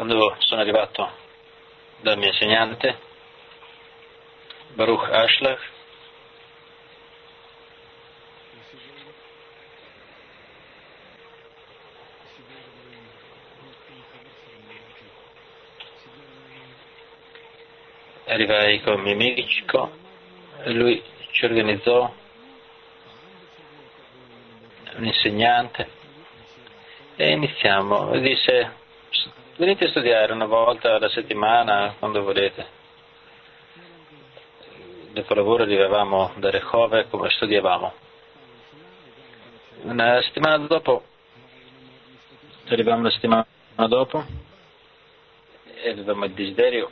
Quando sono arrivato dal mio insegnante, Baruch Ashlag, arrivai con il mio amico e lui ci organizzò un insegnante e iniziamo. Disse: venite a studiare una volta alla settimana, quando volete. Dopo lavoro arrivavamo da Rehove come studiavamo. Una settimana dopo, arrivavamo la settimana dopo e avevamo il desiderio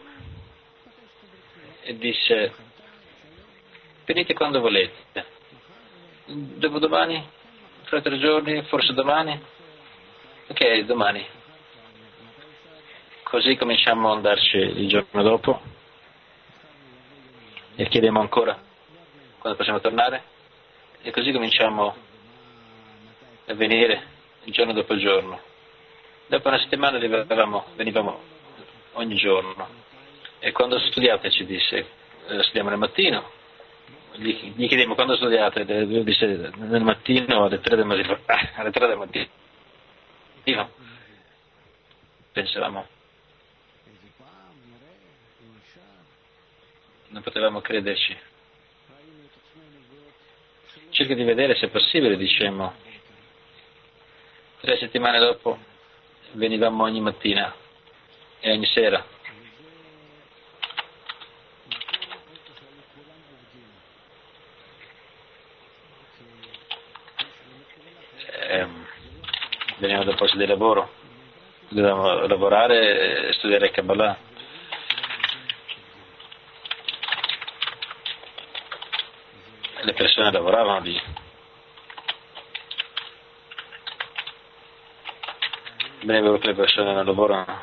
e disse: venite quando volete. Dopodomani, fra 3 giorni, forse domani? Ok, domani. Così cominciamo ad andarci il giorno dopo e chiediamo ancora quando possiamo tornare e così cominciamo a venire il giorno dopo il giorno. Dopo una settimana venivamo ogni giorno e quando studiate ci disse: studiamo nel mattino. Gli chiedemmo quando studiate, lui disse nel mattino alle 3 del mattino. Alle 3 del mattino. Pensavamo, non potevamo crederci. Cerca di vedere se è possibile, dicemmo. 3 settimane dopo venivamo ogni mattina e ogni sera. Venivamo dal posto di lavoro, dovevamo lavorare e studiare Kabbalah. Le persone lavoravano lì. Bene, vedo che le persone non lavorano.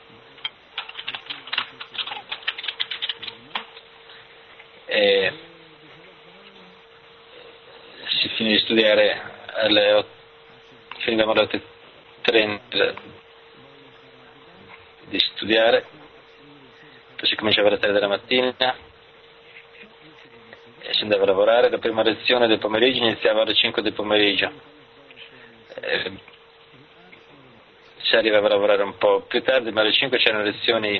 E si finì di studiare alle 8, finivamo alle 8:30 di studiare, poi si cominciava alle 3 della mattina e si andava a lavorare. La prima lezione del pomeriggio iniziava alle 5 del pomeriggio. Si arrivava a lavorare un po' più tardi, ma alle 5 c'erano lezioni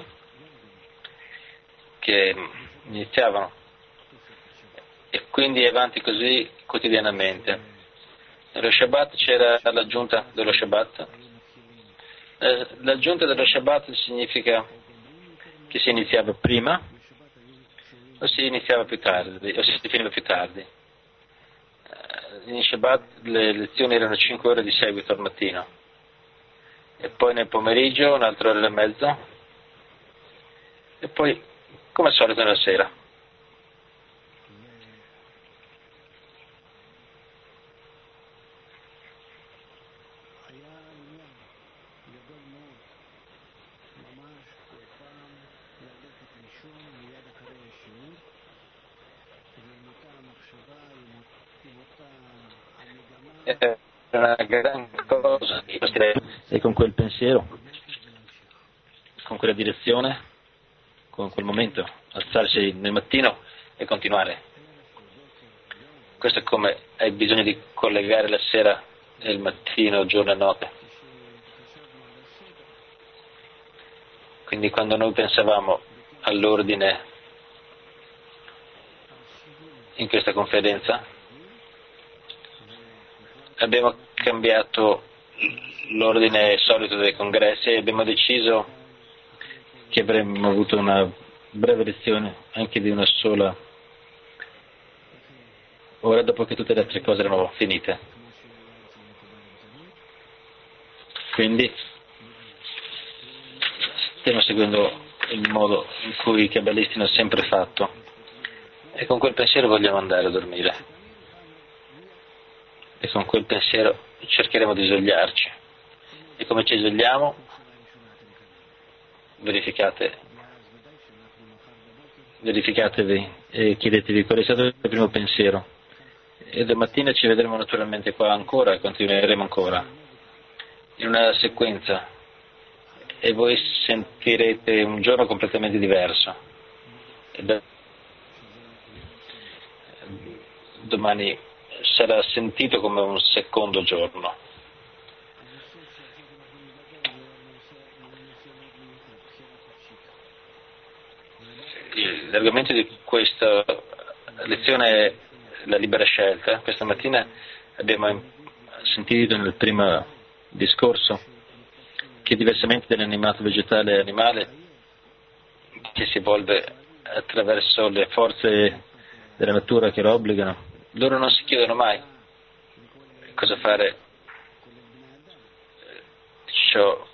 che iniziavano e quindi avanti così quotidianamente. Nello Shabbat c'era l'aggiunta dello Shabbat. L'aggiunta dello Shabbat significa che si iniziava prima o si iniziava più tardi, o si finiva più tardi. In Shabbat le lezioni erano 5 ore di seguito al mattino e poi nel pomeriggio un'altra ora e mezza e poi come al solito nella sera. È una gran cosa e con quel pensiero, con quella direzione, con quel momento, alzarsi nel mattino e continuare. Questo è come hai bisogno di collegare la sera e il mattino, giorno e notte. Quindi quando noi pensavamo all'ordine in questa conferenza, abbiamo cambiato l'ordine solito dei congressi e abbiamo deciso che avremmo avuto una breve lezione anche di una sola ora dopo che tutte le altre cose erano finite. Quindi stiamo seguendo il modo in cui i kabbalisti hanno sempre fatto e con quel pensiero vogliamo andare a dormire. E con quel pensiero cercheremo di svegliarci. E come ci svegliamo? Verificatevi e chiedetevi qual è stato il primo pensiero. E domattina ci vedremo naturalmente qua ancora e continueremo ancora in una sequenza e voi sentirete un giorno completamente diverso. E domani sarà sentito come un secondo giorno. L'argomento di questa lezione è la libera scelta. Questa mattina abbiamo sentito nel primo discorso che diversamente dall'animato vegetale e animale che si evolve attraverso le forze della natura che lo obbligano, loro non si chiedono mai cosa fare ciò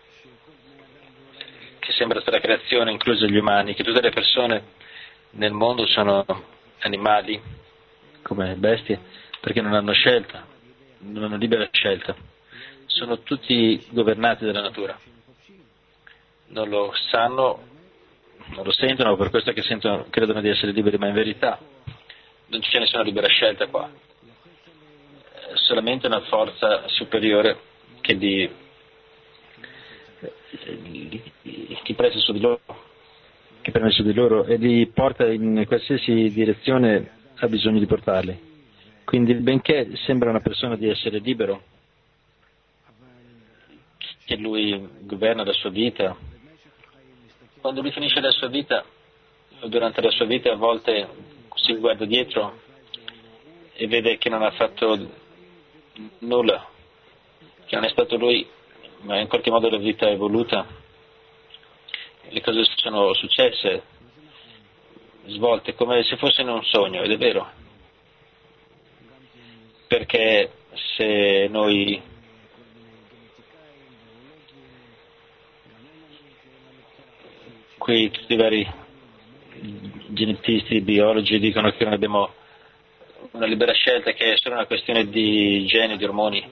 che sembra stare la creazione, incluse gli umani, che tutte le persone nel mondo sono animali come bestie perché non hanno scelta, non hanno libera scelta, sono tutti governati dalla natura, non lo sanno, non lo sentono, per questo che credono di essere liberi, ma in verità non c'è nessuna libera scelta qua, è solamente una forza superiore che li prende su di loro e li porta in qualsiasi direzione ha bisogno di portarli. Quindi, benché sembra una persona di essere libero, che lui governa la sua vita, quando lui finisce la sua vita, durante la sua vita a volte si guarda dietro e vede che non ha fatto nulla, che non è stato lui, ma in qualche modo la vita è evoluta, le cose sono successe, svolte come se fosse in un sogno, ed è vero, perché se noi qui tutti i vari genetisti, biologi dicono che non abbiamo una libera scelta, che è solo una questione di geni, di ormoni,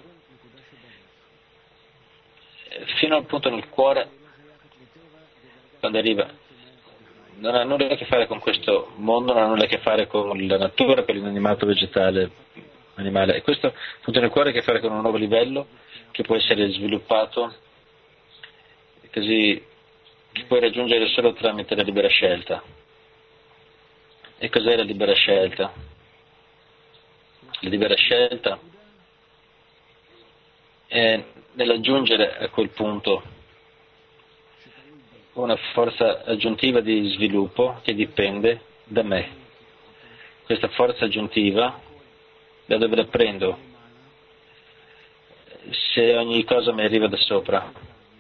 fino al punto nel cuore, quando arriva, non ha nulla a che fare con questo mondo, non ha nulla a che fare con la natura, per l'inanimato vegetale, animale, e questo punto nel cuore ha a che fare con un nuovo livello che può essere sviluppato, così che puoi raggiungere solo tramite la libera scelta. E cos'è la libera scelta? La libera scelta è nell'aggiungere a quel punto una forza aggiuntiva di sviluppo che dipende da me. Questa forza aggiuntiva, da dove la prendo? Se ogni cosa mi arriva da sopra,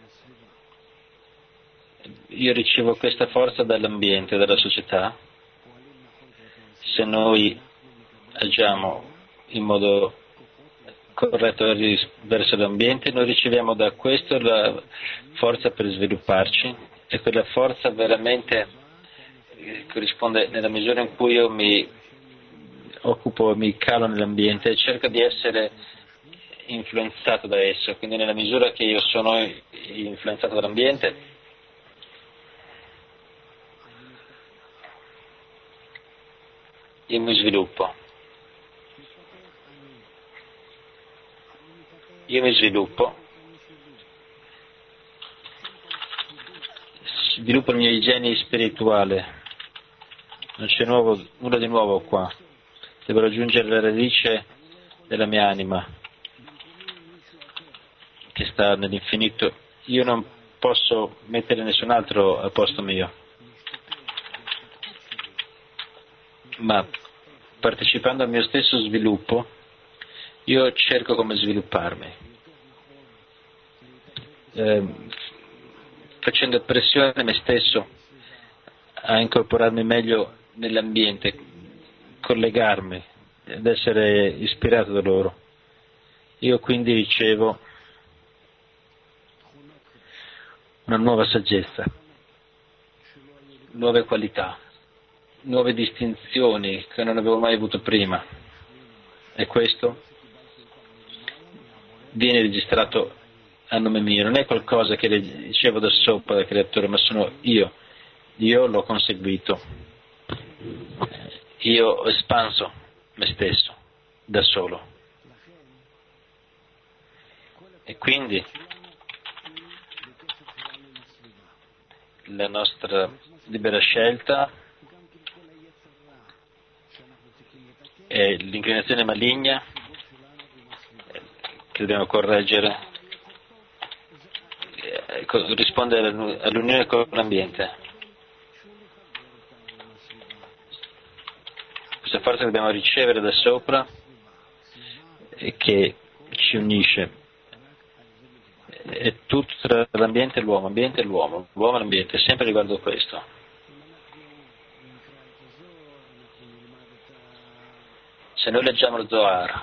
io ricevo questa forza dall'ambiente, dalla società. Se noi agiamo in modo corretto verso l'ambiente, noi riceviamo da questo la forza per svilupparci, e quella forza veramente corrisponde nella misura in cui io mi occupo, mi calo nell'ambiente e cerco di essere influenzato da esso. Quindi nella misura che io sono influenzato dall'ambiente, io mi sviluppo. Sviluppo il mio igiene spirituale, non c'è nulla di nuovo qua, devo raggiungere la radice della mia anima che sta nell'infinito. Io non posso mettere nessun altro al posto mio, ma partecipando al mio stesso sviluppo io cerco come svilupparmi, facendo pressione a me stesso a incorporarmi meglio nell'ambiente, collegarmi ed essere ispirato da loro. Io quindi ricevo una nuova saggezza, nuove qualità, nuove distinzioni che non avevo mai avuto prima, e questo viene registrato a nome mio, non è qualcosa che ricevo da sopra dal creatore, ma sono io l'ho conseguito, io ho espanso me stesso da solo, e quindi la nostra libera scelta e l'inclinazione maligna che dobbiamo correggere, risponde all'unione con l'ambiente. Questa forza che dobbiamo ricevere da sopra e che ci unisce. È tutto tra l'ambiente e l'uomo, l'uomo e l'ambiente, sempre riguardo questo. Se noi leggiamo il Zohar,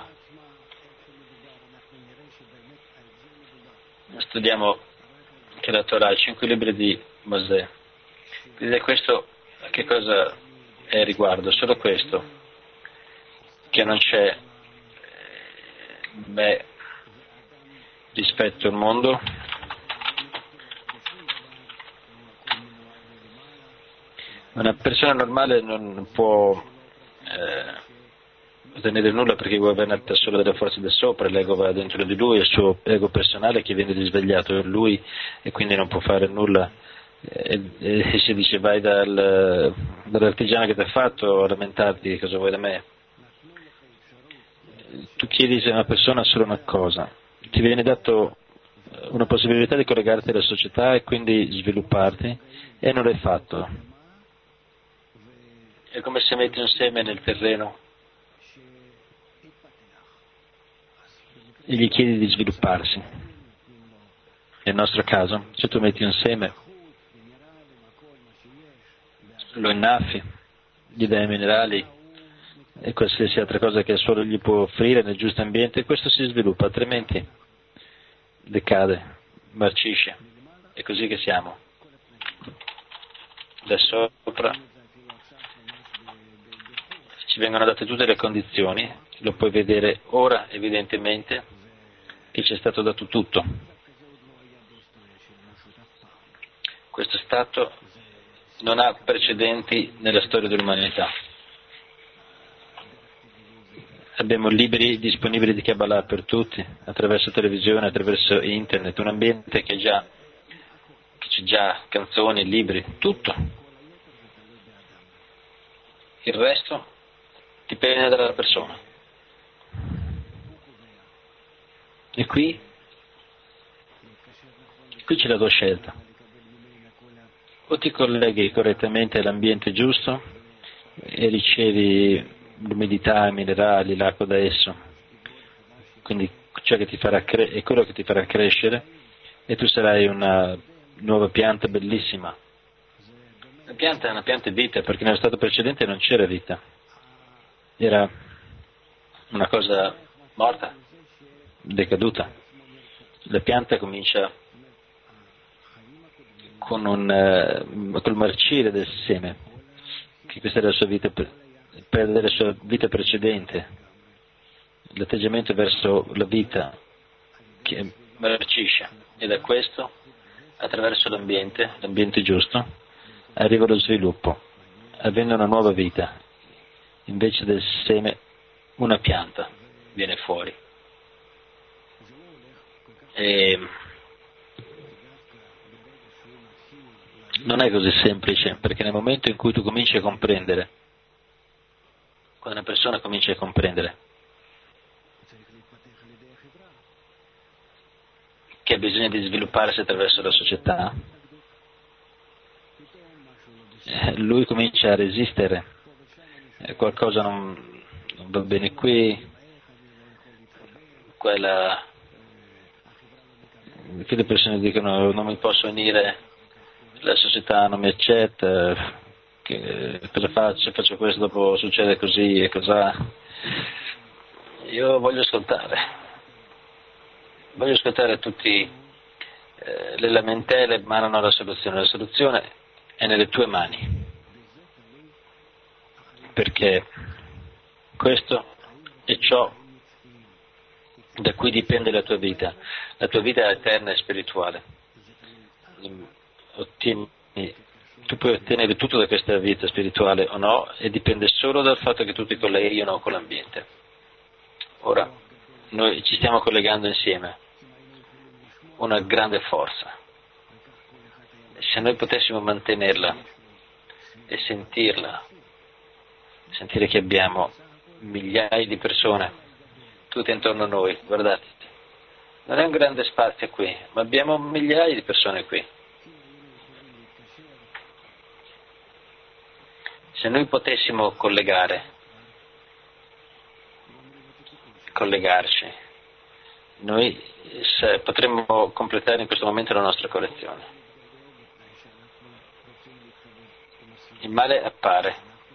studiamo che la Torah, i 5 libri di Mosè, quindi questo che cosa è riguardo? Solo questo, che non c'è me rispetto al mondo, una persona normale non può ottenere nulla perché è governata solo dalle forze del sopra, l'ego va dentro di lui, il suo ego personale che viene risvegliato è lui e quindi non può fare nulla. E si dice vai dall'artigiano che ti ha fatto a lamentarti cosa vuoi da me. Tu chiedi a una persona solo una cosa, ti viene dato una possibilità di collegarti alla società e quindi svilupparti e non l'hai fatto. È come se metti un seme nel terreno e gli chiedi di svilupparsi. Nel nostro caso, se tu metti un seme, lo innaffi, gli dai minerali e qualsiasi altra cosa che il suolo gli può offrire nel giusto ambiente, questo si sviluppa, altrimenti decade, marcisce. È così che siamo. Da sopra ci vengono date tutte le condizioni, lo puoi vedere ora evidentemente che ci è stato dato tutto. Questo stato non ha precedenti nella storia dell'umanità. Abbiamo libri disponibili di Kabbalah per tutti, attraverso televisione, attraverso internet, un ambiente che c'è già canzoni, libri, tutto. Il resto dipende dalla persona. E qui c'è la tua scelta. O ti colleghi correttamente all'ambiente giusto e ricevi l'umidità, i minerali, l'acqua da esso, quindi ciò che ti farà è quello che ti farà crescere e tu sarai una nuova pianta bellissima. La pianta è una pianta di vita perché nello stato precedente non c'era vita, era una cosa morta, decaduta. La pianta comincia col marcire del seme, che questa è la sua vita, perde la sua vita precedente, l'atteggiamento verso la vita che marcisce, e da questo, attraverso l'ambiente giusto, arriva lo sviluppo, avviene una nuova vita, invece del seme una pianta viene fuori. E non è così semplice, perché nel momento in cui tu cominci a comprendere, quando una persona comincia a comprendere che ha bisogno di svilupparsi attraverso la società, lui comincia a resistere, qualcosa non va bene qui, le persone dicono non mi posso unire, la società non mi accetta, cosa faccio? Faccio questo, dopo succede così e cos'ha. Io voglio ascoltare tutti le lamentele, ma non ho la soluzione è nelle tue mani, perché questo è ciò da cui dipende la tua vita è eterna e spirituale. Tu puoi ottenere tutto da questa vita spirituale o no, e dipende solo dal fatto che tu ti colleghi o no con l'ambiente. Ora, noi ci stiamo collegando insieme, una grande forza, se noi potessimo mantenerla e sentirla, sentire che abbiamo migliaia di persone tutte intorno a noi, guardate, non è un grande spazio qui, ma abbiamo migliaia di persone qui. Se noi potessimo collegarci, noi potremmo completare in questo momento la nostra collezione. Il male appare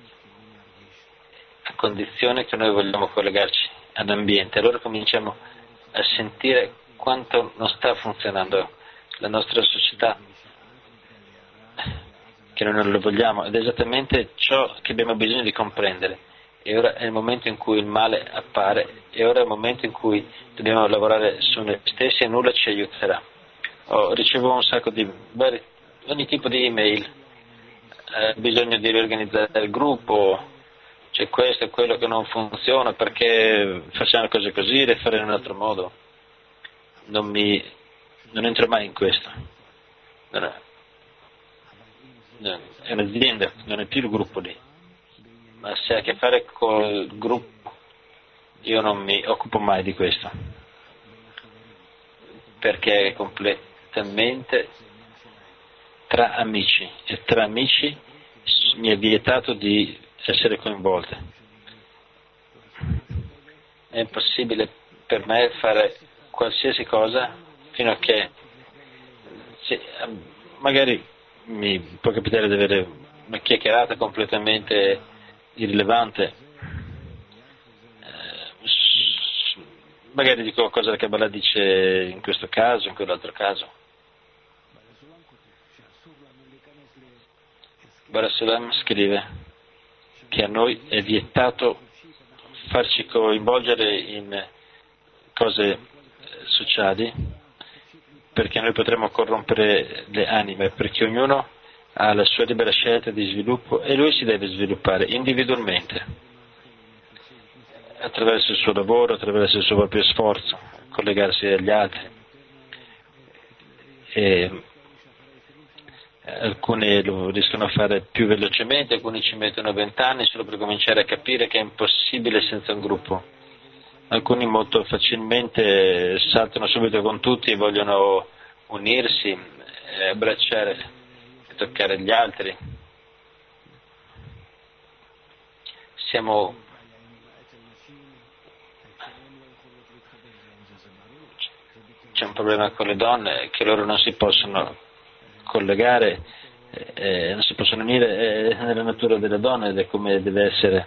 a condizione che noi vogliamo collegarci all'ambiente, allora cominciamo a sentire quanto non sta funzionando la nostra società, che noi non lo vogliamo, ed è esattamente ciò che abbiamo bisogno di comprendere. E ora è il momento in cui il male appare, e ora è il momento in cui dobbiamo lavorare su noi stessi e nulla ci aiuterà. Ricevo un sacco di ogni tipo di email, bisogno di riorganizzare il gruppo, c'è questo e quello che non funziona, perché facciamo cose così, le fare in un altro modo. Non entro mai in questo. È un'azienda, non è più il gruppo lì, ma se ha a che fare col gruppo, io non mi occupo mai di questo, perché è completamente tra amici, e tra amici mi è vietato di essere coinvolte. È impossibile per me fare qualsiasi cosa fino a che magari mi può capitare di avere una chiacchierata completamente irrilevante, magari dico cosa la Kabbalah dice in questo caso, in quell'altro caso. Barasulam scrive che a noi è vietato farci coinvolgere in cose sociali, perché noi potremmo corrompere le anime, perché ognuno ha la sua libera scelta di sviluppo e lui si deve sviluppare individualmente, attraverso il suo lavoro, attraverso il suo proprio sforzo, collegarsi agli altri. E alcuni lo riescono a fare più velocemente, alcuni ci mettono 20 anni solo per cominciare a capire che è impossibile senza un gruppo. Alcuni molto facilmente saltano subito con tutti e vogliono unirsi, abbracciare e toccare gli altri. C'è un problema con le donne, che loro non si possono collegare, non si possono unire, è nella natura della donna ed è come deve essere,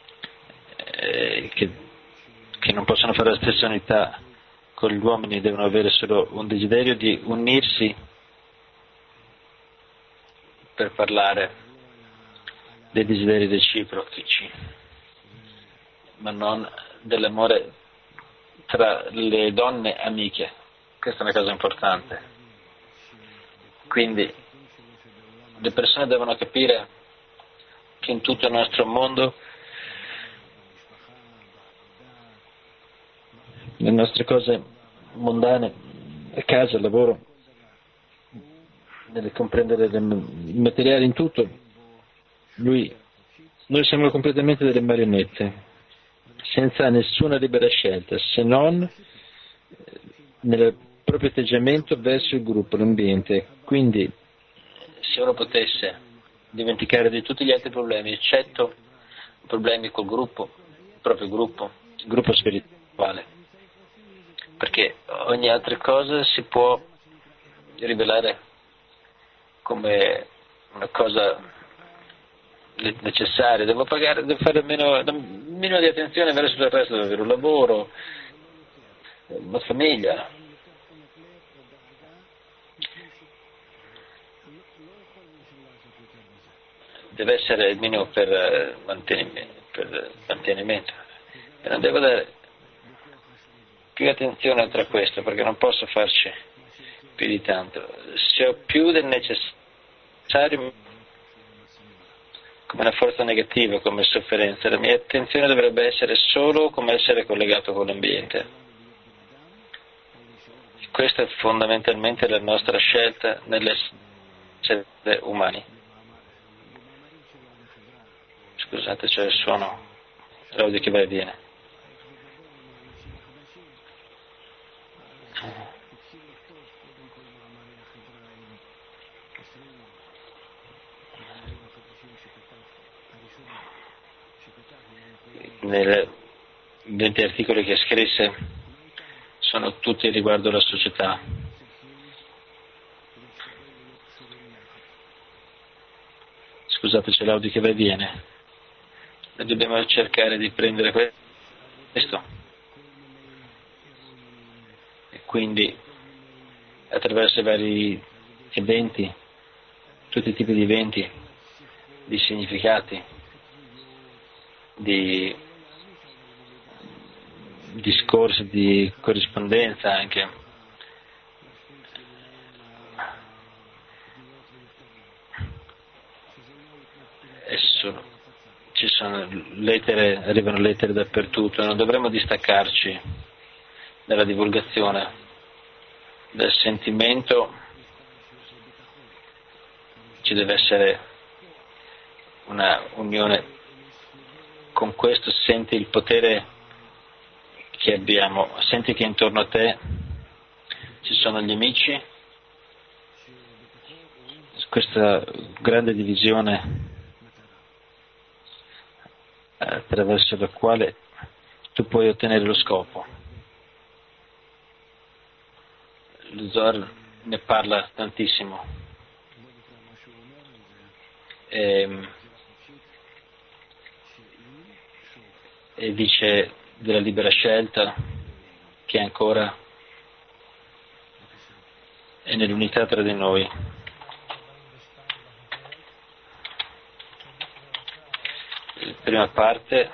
che non possono fare la stessa unità con gli uomini, devono avere solo un desiderio di unirsi per parlare dei desideri reciproci, ma non dell'amore tra le donne amiche. Questa è una cosa importante. Quindi le persone devono capire che in tutto il nostro mondo le nostre cose mondane, a casa, al lavoro, nel comprendere il materiale, in tutto, noi siamo completamente delle marionette, senza nessuna libera scelta, se non nel proprio atteggiamento verso il gruppo, l'ambiente. Quindi, se uno potesse dimenticare di tutti gli altri problemi, eccetto problemi col gruppo, il proprio gruppo, il gruppo spirituale, perché ogni altra cosa si può rivelare come una cosa necessaria. Devo fare meno di attenzione verso il resto, devo avere un lavoro, una famiglia. Deve essere il minimo per mantenimento. E non devo dare più attenzione oltre a questo, perché non posso farci più di tanto. Se ho più del necessario, come una forza negativa, come sofferenza, la mia attenzione dovrebbe essere solo come essere collegato con l'ambiente. Questa è fondamentalmente la nostra scelta nell'essere essere umani. Scusate, c'è il suono, l'audio che va e viene. Nei 20 articoli che scrisse sono tutti riguardo alla società. Scusate, c'è l'audio che va e viene. Noi dobbiamo cercare di prendere questo e quindi attraverso i vari eventi, tutti i tipi di eventi, di significati, di discorsi, di corrispondenza anche. Ci sono lettere, arrivano lettere dappertutto, non dovremmo distaccarci dalla divulgazione, dal sentimento. Ci deve essere una unione con questo, senti il potere che abbiamo, senti che intorno a te ci sono gli amici, questa grande divisione attraverso la quale tu puoi ottenere lo scopo. Lo Zohar ne parla tantissimo e dice della libera scelta che ancora è nell'unità tra di noi. La prima parte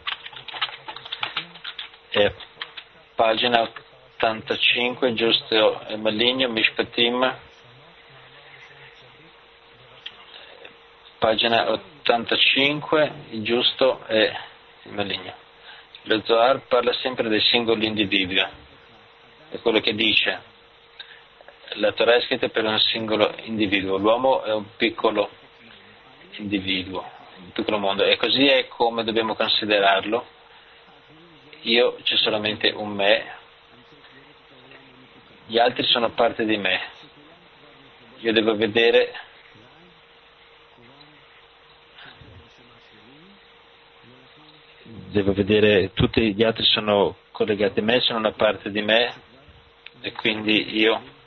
è pagina 85, giusto e maligno, Mishpatim, pagina 85, il giusto e il maligno. Lo Zohar parla sempre dei singoli individui, è quello che dice. La Torah è scritta per un singolo individuo, l'uomo è un piccolo individuo, un piccolo mondo, e così è come dobbiamo considerarlo. Io c'è solamente un me, gli altri sono parte di me. Io devo vedere tutti gli altri sono collegati a me, sono una parte di me e quindi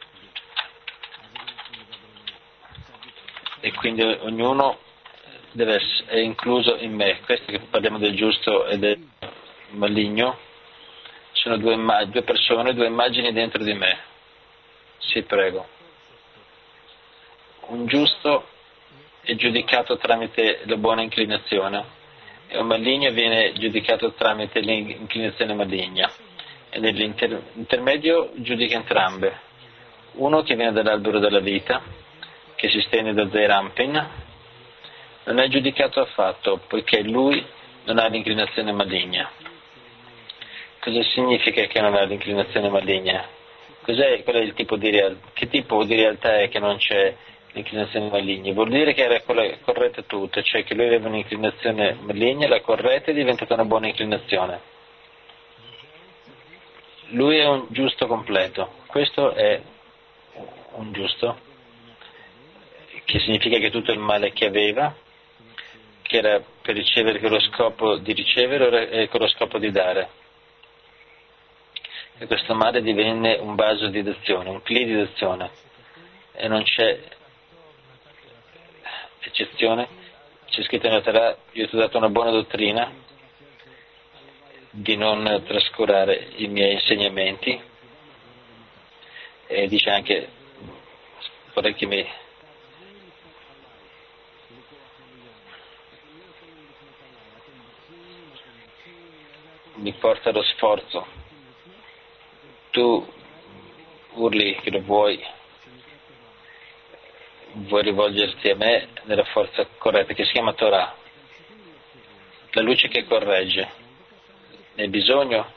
ognuno è incluso in me. Questo che parliamo del giusto e del maligno, sono due persone, due immagini dentro di me. Sì, prego. Un giusto è giudicato tramite la buona inclinazione e un maligno viene giudicato tramite l'inclinazione maligna, e nell'intermedio giudica entrambe. Uno che viene dall'albero della vita, che si stende da Zeir Anpin, non è giudicato affatto, poiché lui non ha l'inclinazione maligna. Cosa significa che non ha l'inclinazione maligna? Qual è il tipo di realtà? Che tipo di realtà è che non c'è l'inclinazione maligna? Vuol dire che era corretta tutta, cioè che lui aveva un'inclinazione maligna, la corretta è diventata una buona inclinazione. Lui è un giusto completo, questo è un giusto, che significa che tutto il male che aveva, che era per ricevere con lo scopo di ricevere, ora è con lo scopo di dare. E questo male divenne un vaso di d'azione, un cli di d'azione, e non c'è eccezione. C'è scritto nella Torah: io ti ho dato una buona dottrina di non trascurare i miei insegnamenti, e dice anche, vorrei che mi porta allo sforzo. Tu urli che lo vuoi rivolgerti a me nella forza corretta, che si chiama Torah, la luce che corregge. Nel bisogno,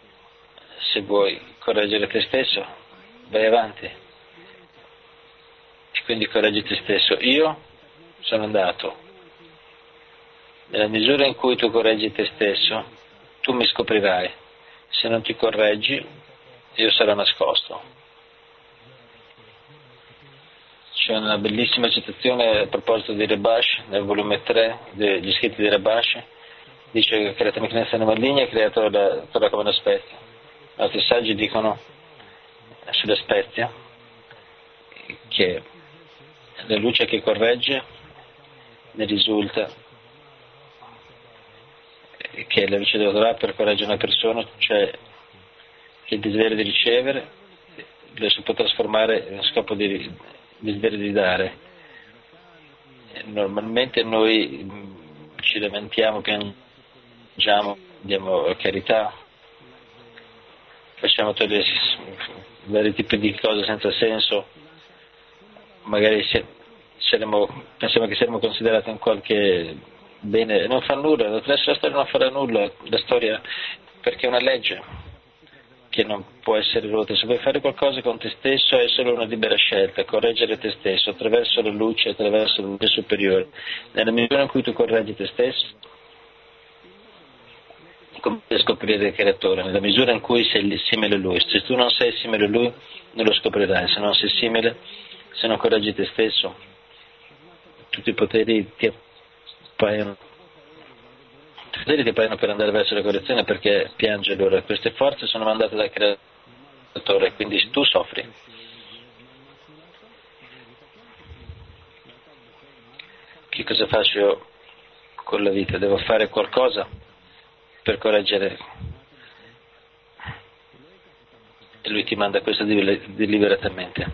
se vuoi correggere te stesso, vai avanti. quindi correggi te stesso. Io sono andato. Nella misura in cui tu correggi te stesso, tu mi scoprirai. Se non ti correggi, io sarò nascosto. C'è una bellissima citazione a proposito di Rebash, nel volume 3 degli scritti di Rebash, dice che ha creato Michelangelo maligna e ha creato la Torah come una spezia. Altri saggi dicono sulla spezia che la luce che corregge ne risulta che la luce della Torah per correggere una persona, cioè il desiderio di ricevere, lo si può trasformare in scopo di desiderio di dare. Normalmente noi ci lamentiamo, piangiamo, diamo carità, facciamo tutti i vari tipi di cose senza senso, magari pensiamo che saremo considerati un qualche bene, non fa nulla, la storia non farà nulla, la storia perché è una legge che non può essere rotta. Se vuoi fare qualcosa con te stesso è solo una libera scelta, correggere te stesso attraverso la luce, attraverso la luce superiore. Nella misura in cui tu correggi te stesso, come scoprire il creatore, nella misura in cui sei simile a lui. Se tu non sei simile a lui non lo scoprirai, se non sei simile, se non correggi te stesso, tutti i poteri ti appaiono per andare verso la correzione, perché piange allora. Queste forze sono mandate dal creatore, quindi tu soffri. Che cosa faccio io con la vita? Devo fare qualcosa per correggere, e lui ti manda questo deliberatamente.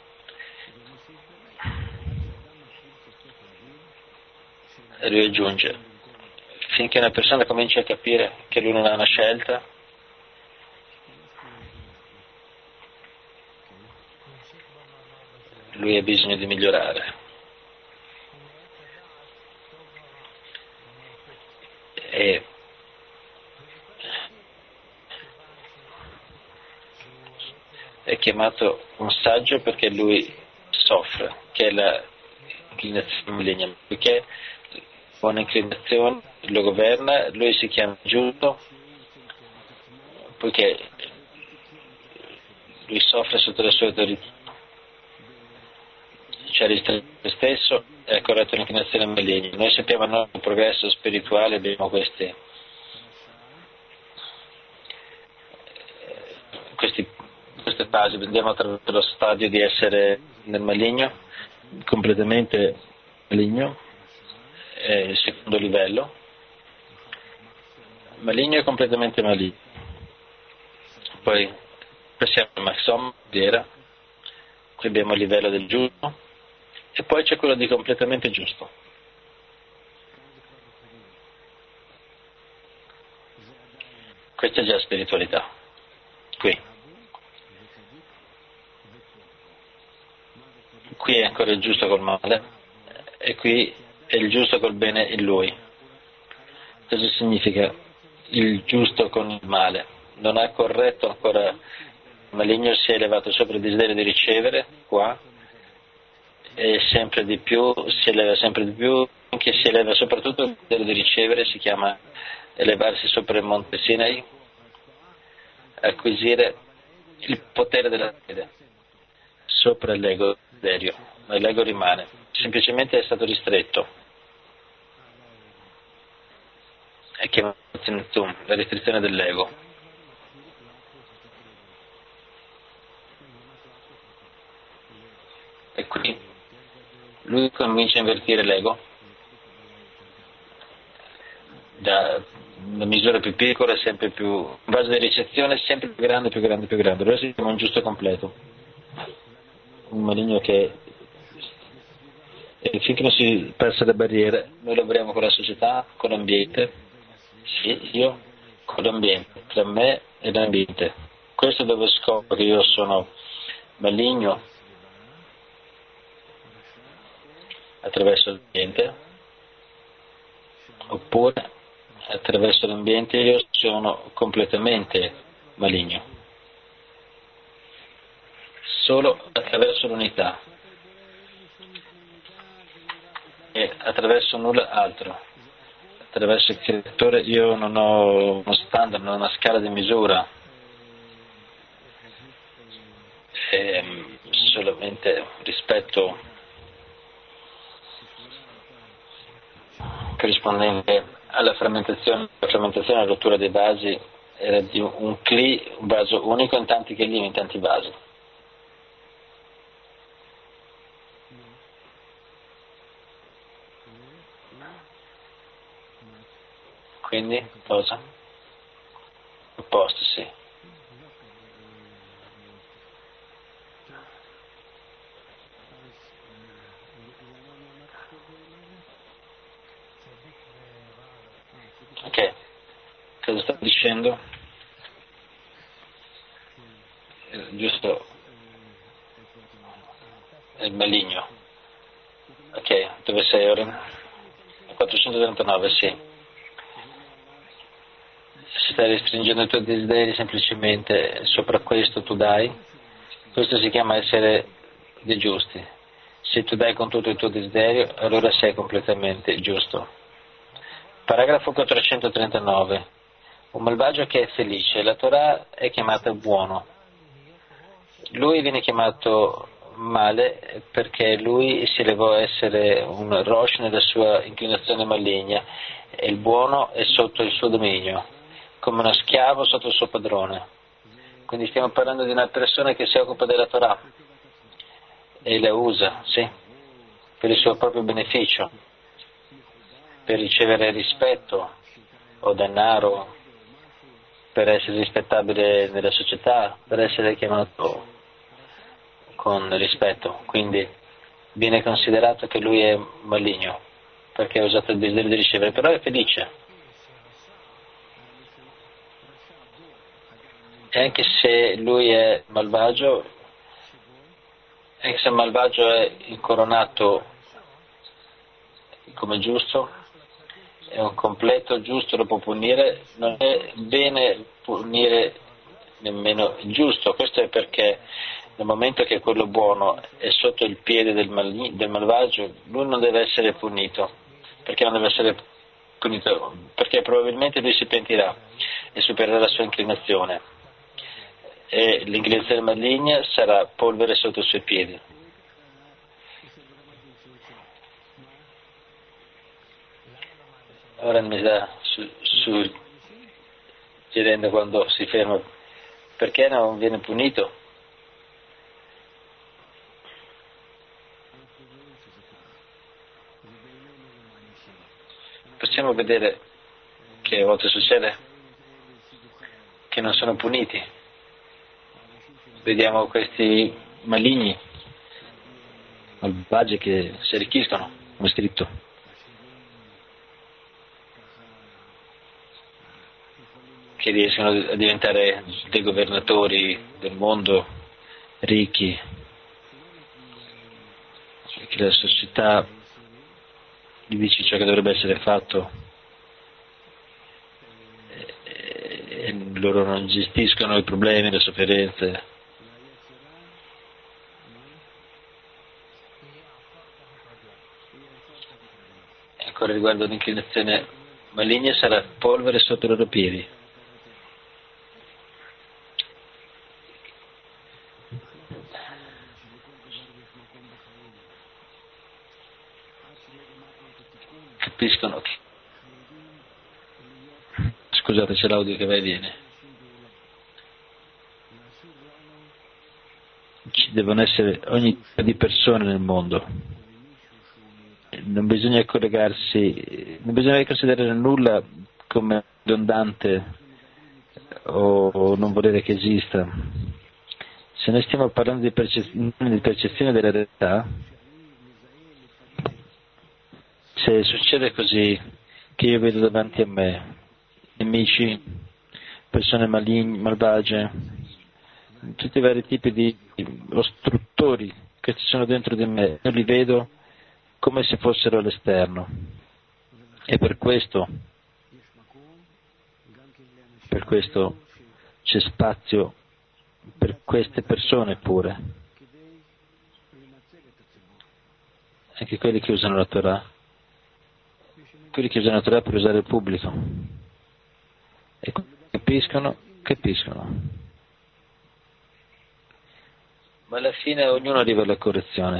E lui aggiunge: finché una persona comincia a capire che lui non ha una scelta, lui ha bisogno di migliorare. E è chiamato un saggio perché lui soffre, che è la inclinazione maligna, perché buona inclinazione lo governa, lui si chiama giusto, poiché lui soffre sotto la sua autorità, cioè ristretto se stesso e ha corretto l'inclinazione maligna. Noi sappiamo il nostro progresso spirituale, abbiamo queste fasi, andiamo attraverso lo stadio di essere nel maligno, completamente maligno, il secondo livello, maligno e completamente maligno. Poi passiamo al Maxom, Vera, qui abbiamo il livello del giusto, e poi c'è quello di completamente giusto. Questa è già spiritualità, qui è ancora il giusto col male, e qui è il giusto col bene in lui. Cosa significa il giusto con il male? Non ha corretto ancora il maligno, si è elevato sopra il desiderio di ricevere qua, e sempre di più si eleva sempre di più, che si eleva soprattutto il desiderio di ricevere, si chiama elevarsi sopra il monte Sinai, acquisire il potere della fede sopra l'ego desiderio, ma l'ego rimane, semplicemente è stato ristretto. È chiamato Tzimtzum, la restrizione dell'ego. E qui lui comincia a invertire l'ego da una misura più piccola, sempre più, in base di ricezione, sempre più grande, più grande, più grande. Allora si chiama un giusto completo, un maligno che, e finché non si persa le barriere, noi lavoriamo con la società, con l'ambiente, sì, io con l'ambiente, tra me e l'ambiente. Questo è dove scopro che io sono maligno, attraverso l'ambiente, oppure attraverso l'ambiente io sono completamente maligno. Solo attraverso l'unità e attraverso nulla altro. Attraverso il creatore io non ho uno standard, non ho una scala di misura, solamente rispetto corrispondente alla frammentazione. La frammentazione, la rottura dei vasi era di un Kli, un vaso unico in tanti Kelim, in tanti vasi. Quindi cosa? Opposto, sì. Ok, cosa sto dicendo? Giusto, il maligno. Ok, dove sei ora? 439, sì. Se stai restringendo i tuoi desideri semplicemente sopra questo tu dai, questo si chiama essere dei giusti. Se tu dai con tutto il tuo desiderio, allora sei completamente giusto. Paragrafo 439. Un malvagio che è felice, la Torah è chiamata buono. Lui viene chiamato male perché lui si elevò a essere un Rosh nella sua inclinazione maligna e il buono è sotto il suo dominio, come uno schiavo sotto il suo padrone. Quindi stiamo parlando di una persona che si occupa della Torah e la usa, sì, per il suo proprio beneficio, per ricevere rispetto o denaro, per essere rispettabile nella società, per essere chiamato con rispetto. Quindi viene considerato che lui è maligno perché ha usato il desiderio di ricevere, però è felice. E anche se lui è malvagio, anche se il malvagio è incoronato come giusto, è un completo giusto, lo può punire, non è bene punire nemmeno il giusto. Questo è perché nel momento che quello buono è sotto il piede del malvagio, lui non deve essere punito. Perché non deve essere punito? Perché probabilmente lui si pentirà e supererà la sua inclinazione e l'inclinazione maligna sarà polvere sotto i suoi piedi. Ora mi sta chiedendo quando si ferma perché non viene punito. Possiamo vedere che a volte succede che non sono puniti. Vediamo questi maligni, malvagi che si arricchiscono, come è scritto. Che riescono a diventare dei governatori del mondo, ricchi, che la società gli dice ciò che dovrebbe essere fatto e loro non gestiscono i problemi, le sofferenze. E ancora riguardo l'inclinazione maligna sarà polvere sotto i loro piedi. Capiscono che... Scusate, c'è l'audio che va e viene. Ci devono essere ogni tipo di persone nel mondo. Non bisogna collegarsi, non bisogna considerare nulla come ridondante o non volere che esista. Se noi stiamo parlando di percezione della realtà, se succede così che io vedo davanti a me nemici, persone malvagie, tutti i vari tipi di ostruttori che ci sono dentro di me, io li vedo come se fossero all'esterno. E per questo c'è spazio per queste persone pure, anche quelli che usano la Torah. quelli che usano Torah per usare il pubblico. E capiscono. Ma alla fine ognuno arriva alla correzione.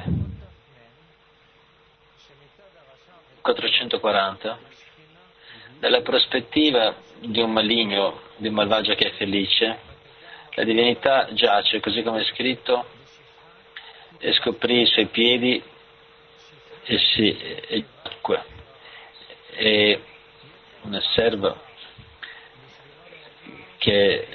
440. Dalla prospettiva di un maligno, di un malvagio che è felice, la divinità giace, così come è scritto, e scoprì i suoi piedi e giacque. E una serva che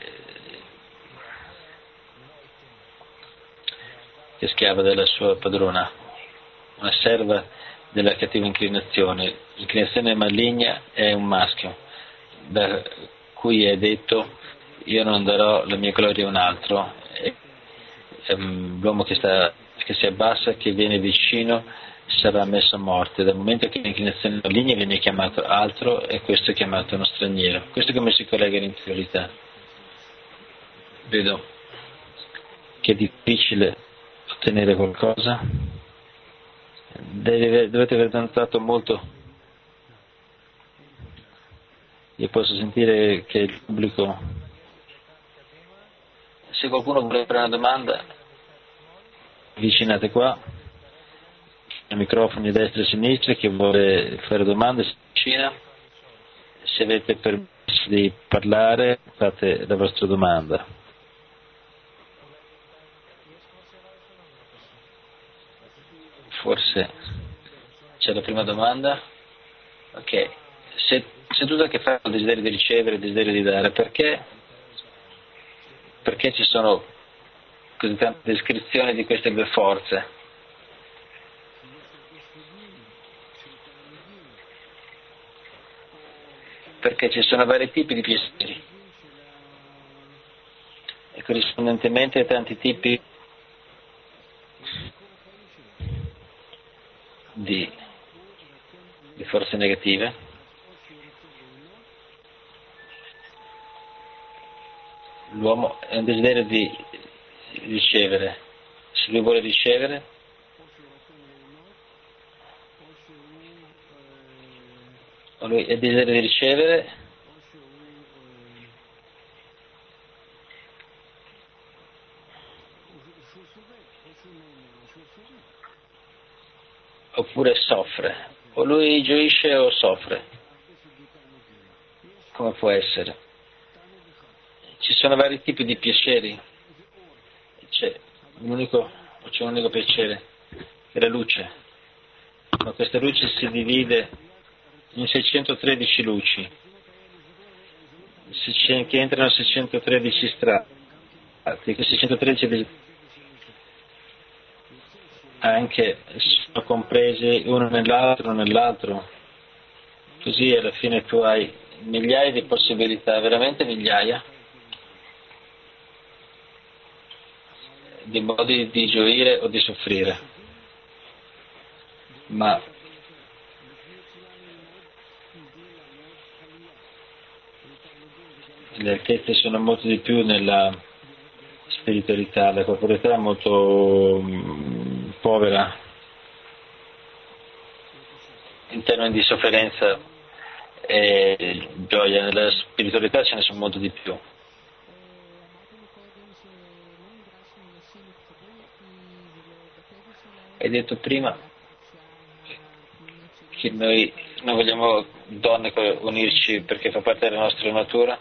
è schiava della sua padrona, una serva della cattiva inclinazione. L'inclinazione maligna è un maschio, da cui è detto: io non darò la mia gloria a un altro. L'uomo che si abbassa, che viene vicino, sarà messo a morte. Dal momento che l'inclinazione maligna viene chiamato altro, e questo è chiamato uno straniero. Questo come si collega all'interiorità. Vedo che è difficile ottenere qualcosa. Dovete aver tentato molto. Io posso sentire che il pubblico, se qualcuno vuole fare una domanda, avvicinate qua, i microfoni a destra e a sinistra, chi vuole fare domande si avvicina. Se avete permesso di parlare, fate la vostra domanda. Forse c'è la prima domanda. Ok, se tutto ha a che fare con il desiderio di ricevere, il desiderio di dare, perché ci sono così tante descrizioni di queste due forze? Perché ci sono vari tipi di piaceri e corrispondentemente tanti tipi di forze negative. L'uomo ha un desiderio di ricevere. Se lui vuole ricevere, o lui ha il desiderio di ricevere, oppure soffre. O lui gioisce o soffre. Come può essere? Ci sono vari tipi di piaceri. C'è un unico piacere, è la luce. Ma questa luce si divide in 613 luci, che entrano 613 strati. Questi 613 anche sono compresi uno nell'altro. Così alla fine tu hai migliaia di possibilità, veramente migliaia, di modi di gioire o di soffrire. Ma le altezze sono molto di più nella spiritualità, la corporalità è molto povera in termini di sofferenza e gioia. Nella spiritualità ce ne sono molto di più. Hai detto prima che noi non vogliamo donne unirci perché fa parte della nostra natura.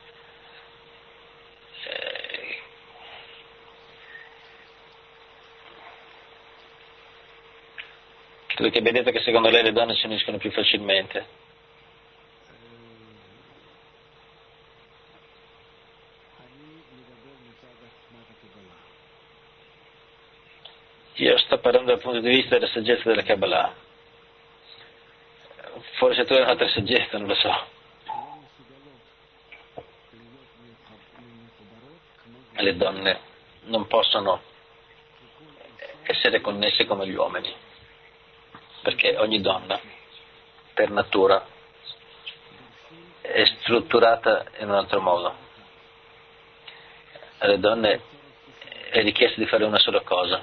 Credo che abbia detto che secondo lei le donne si uniscono più facilmente. Io sto parlando dal punto di vista della saggezza della Kabbalah. Forse tu hai un'altra saggezza, non lo so. Le donne non possono essere connesse come gli uomini, perché ogni donna, per natura, è strutturata in un altro modo. Alle donne è richiesto di fare una sola cosa: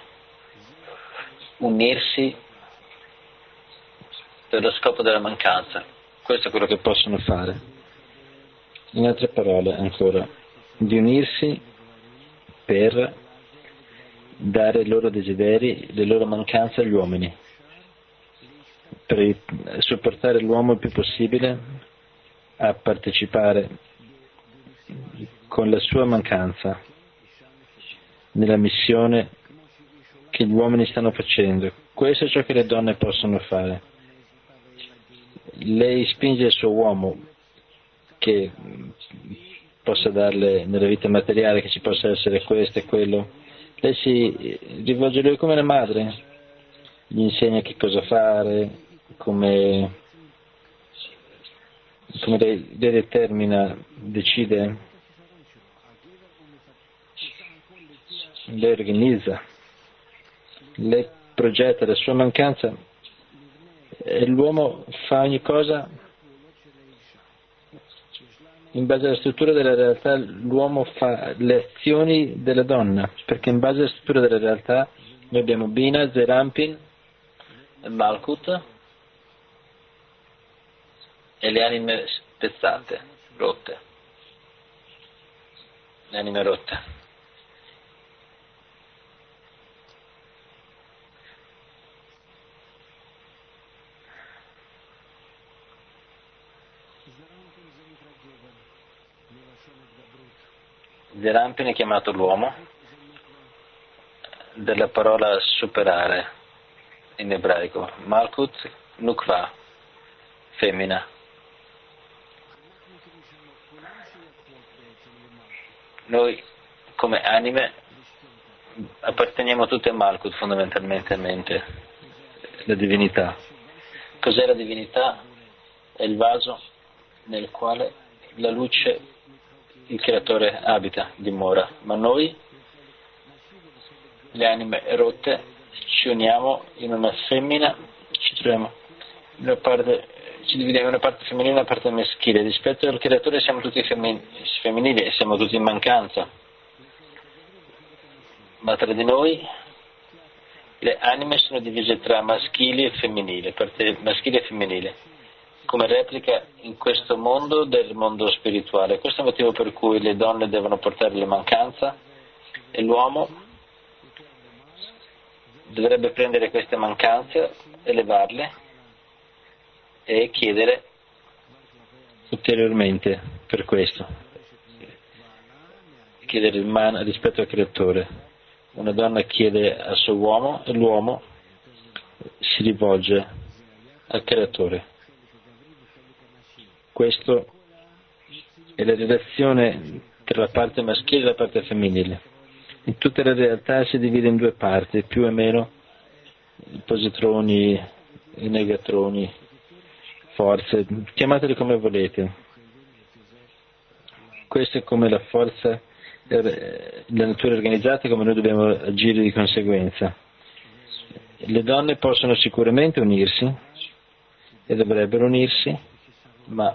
unirsi per lo scopo della mancanza. Questo è quello che possono fare. In altre parole, ancora, di unirsi per dare i loro desideri, le loro mancanze agli uomini, per supportare l'uomo il più possibile a partecipare con la sua mancanza nella missione che gli uomini stanno facendo. Questo è ciò che le donne possono fare. Lei spinge il suo uomo che possa darle nella vita materiale, che ci possa essere questo e quello. Lei si rivolge a lui come una madre, gli insegna che cosa fare, come lei determina, decide, lei organizza, lei progetta la sua mancanza e l'uomo fa ogni cosa in base alla struttura della realtà. L'uomo fa le azioni della donna, perché in base alla struttura della realtà noi abbiamo Bina, Zerampin e Malkut e le anime spezzate, rotte, le anime rotte. Zerampin è chiamato l'uomo, della parola superare in ebraico. Malkut, Nukva, femmina. Noi come anime apparteniamo tutti a Malkut fondamentalmente, la divinità. Cos'è la divinità? È il vaso nel quale la luce, il creatore abita, dimora, ma noi, le anime rotte, ci uniamo in una femmina, ci troviamo in una parte, ci dividiamo in una parte femminile e una parte maschile. Rispetto al creatore siamo tutti femminili e siamo tutti in mancanza, ma tra di noi le anime sono divise tra maschili e femminili, parte maschile e femminile, come replica in questo mondo del mondo spirituale. Questo è il motivo per cui le donne devono portare la mancanza e l'uomo dovrebbe prendere queste mancanze, elevarle e chiedere ulteriormente per questo, chiedere il man rispetto al creatore. Una donna chiede al suo uomo e l'uomo si rivolge al creatore. Questo è la relazione tra la parte maschile e la parte femminile. In tutte le realtà si divide in due parti, più o meno, i positroni, i negatroni, forze, chiamateli come volete. Questo è come la forza, la natura organizzata, come noi dobbiamo agire di conseguenza. Le donne possono sicuramente unirsi e dovrebbero unirsi, ma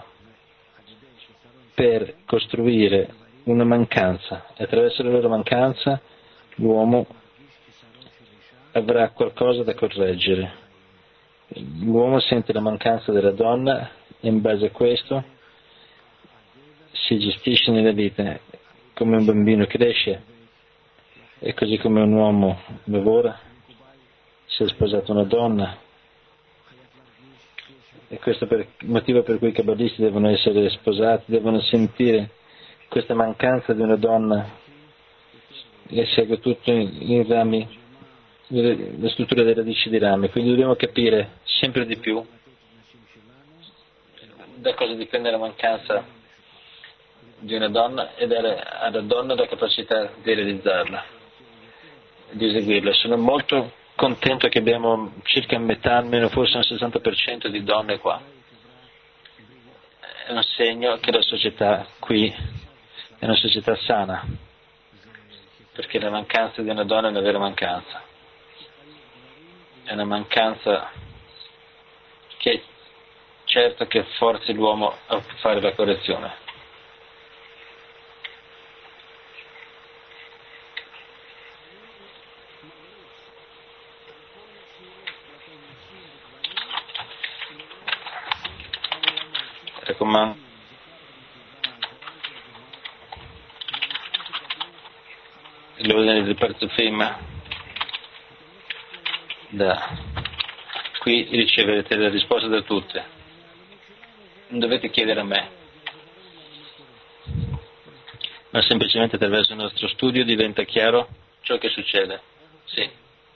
per costruire una mancanza e attraverso la loro mancanza l'uomo avrà qualcosa da correggere. L'uomo sente la mancanza della donna e in base a questo si gestisce nella vita come un bambino cresce e così come un uomo lavora, si è sposato una donna. E questo è il motivo per cui i cabalisti devono essere sposati, devono sentire questa mancanza di una donna e segue tutto in rami, la struttura delle radici di rami. Quindi dobbiamo capire sempre di più da cosa dipende la mancanza di una donna e dare alla donna la capacità di realizzarla, di eseguirla. Sono molto contento che abbiamo circa metà, almeno forse un 60% di donne qua. È un segno che la società qui è una società sana, perché la mancanza di una donna è una vera mancanza. È una mancanza che certo che forzi l'uomo a fare la correzione. raccomando. L'ordine del Parzufim, qui riceverete le risposte da tutte, non dovete chiedere a me, ma semplicemente attraverso il nostro studio diventa chiaro ciò che succede. Sì.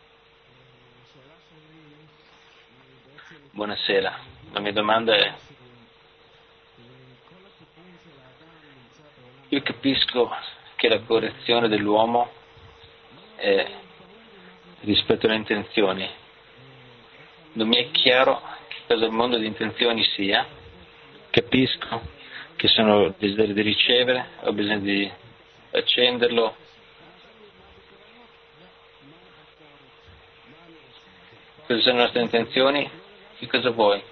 Buonasera, la mia domanda è: io capisco che la correzione dell'uomo è rispetto alle intenzioni. Non mi è chiaro che cosa il mondo di intenzioni sia. Capisco che sono desideri di ricevere, ho bisogno di accenderlo. Cosa sono le nostre intenzioni? Che cosa vuoi?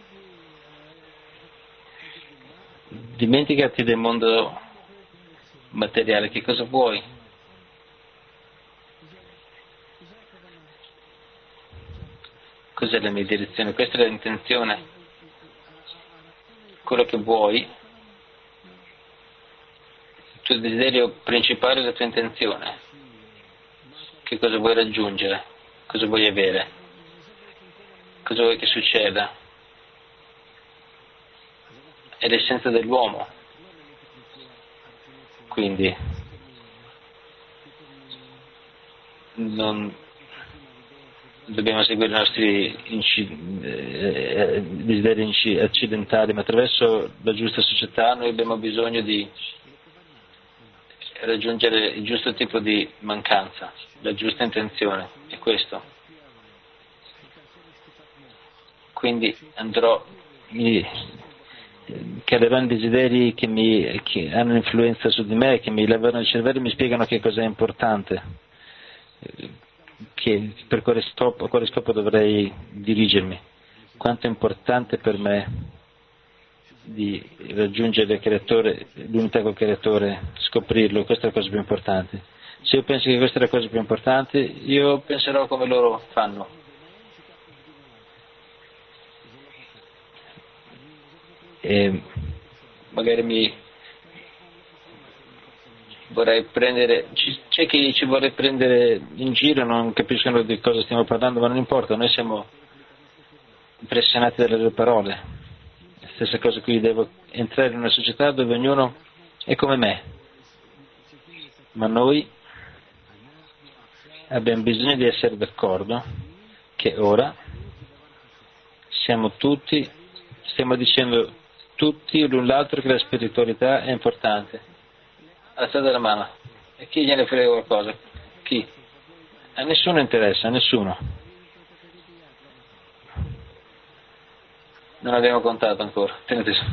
Dimenticati del mondo materiale, che cosa vuoi? Cos'è la mia direzione? Questa è l'intenzione. Quello che vuoi, il tuo desiderio principale è la tua intenzione. Che cosa vuoi raggiungere? Cosa vuoi avere? Cosa vuoi che succeda? È l'essenza dell'uomo. Quindi non dobbiamo seguire i nostri desideri accidentali, ma attraverso la giusta società noi abbiamo bisogno di raggiungere il giusto tipo di mancanza, la giusta intenzione, è questo. Quindi creerò desideri che hanno influenza su di me, che mi lavorano il cervello e mi spiegano che cosa è importante, per quale scopo dovrei dirigermi, quanto è importante per me di raggiungere il creatore, l'unità col creatore, scoprirlo. Questa è la cosa più importante. Se io penso che questa è la cosa più importante, io penserò come loro fanno. E magari vorrei prendere, c'è chi ci vuole prendere in giro, non capiscono di cosa stiamo parlando, ma non importa, noi siamo impressionati dalle loro parole. La stessa cosa qui, devo entrare in una società dove ognuno è come me, ma noi abbiamo bisogno di essere d'accordo che ora stiamo dicendo tutti l'un l'altro che la spiritualità è importante. Alzate la mano. E chi gliene frega qualcosa? Chi? A nessuno interessa, a nessuno. Non abbiamo contato ancora. Tenete su.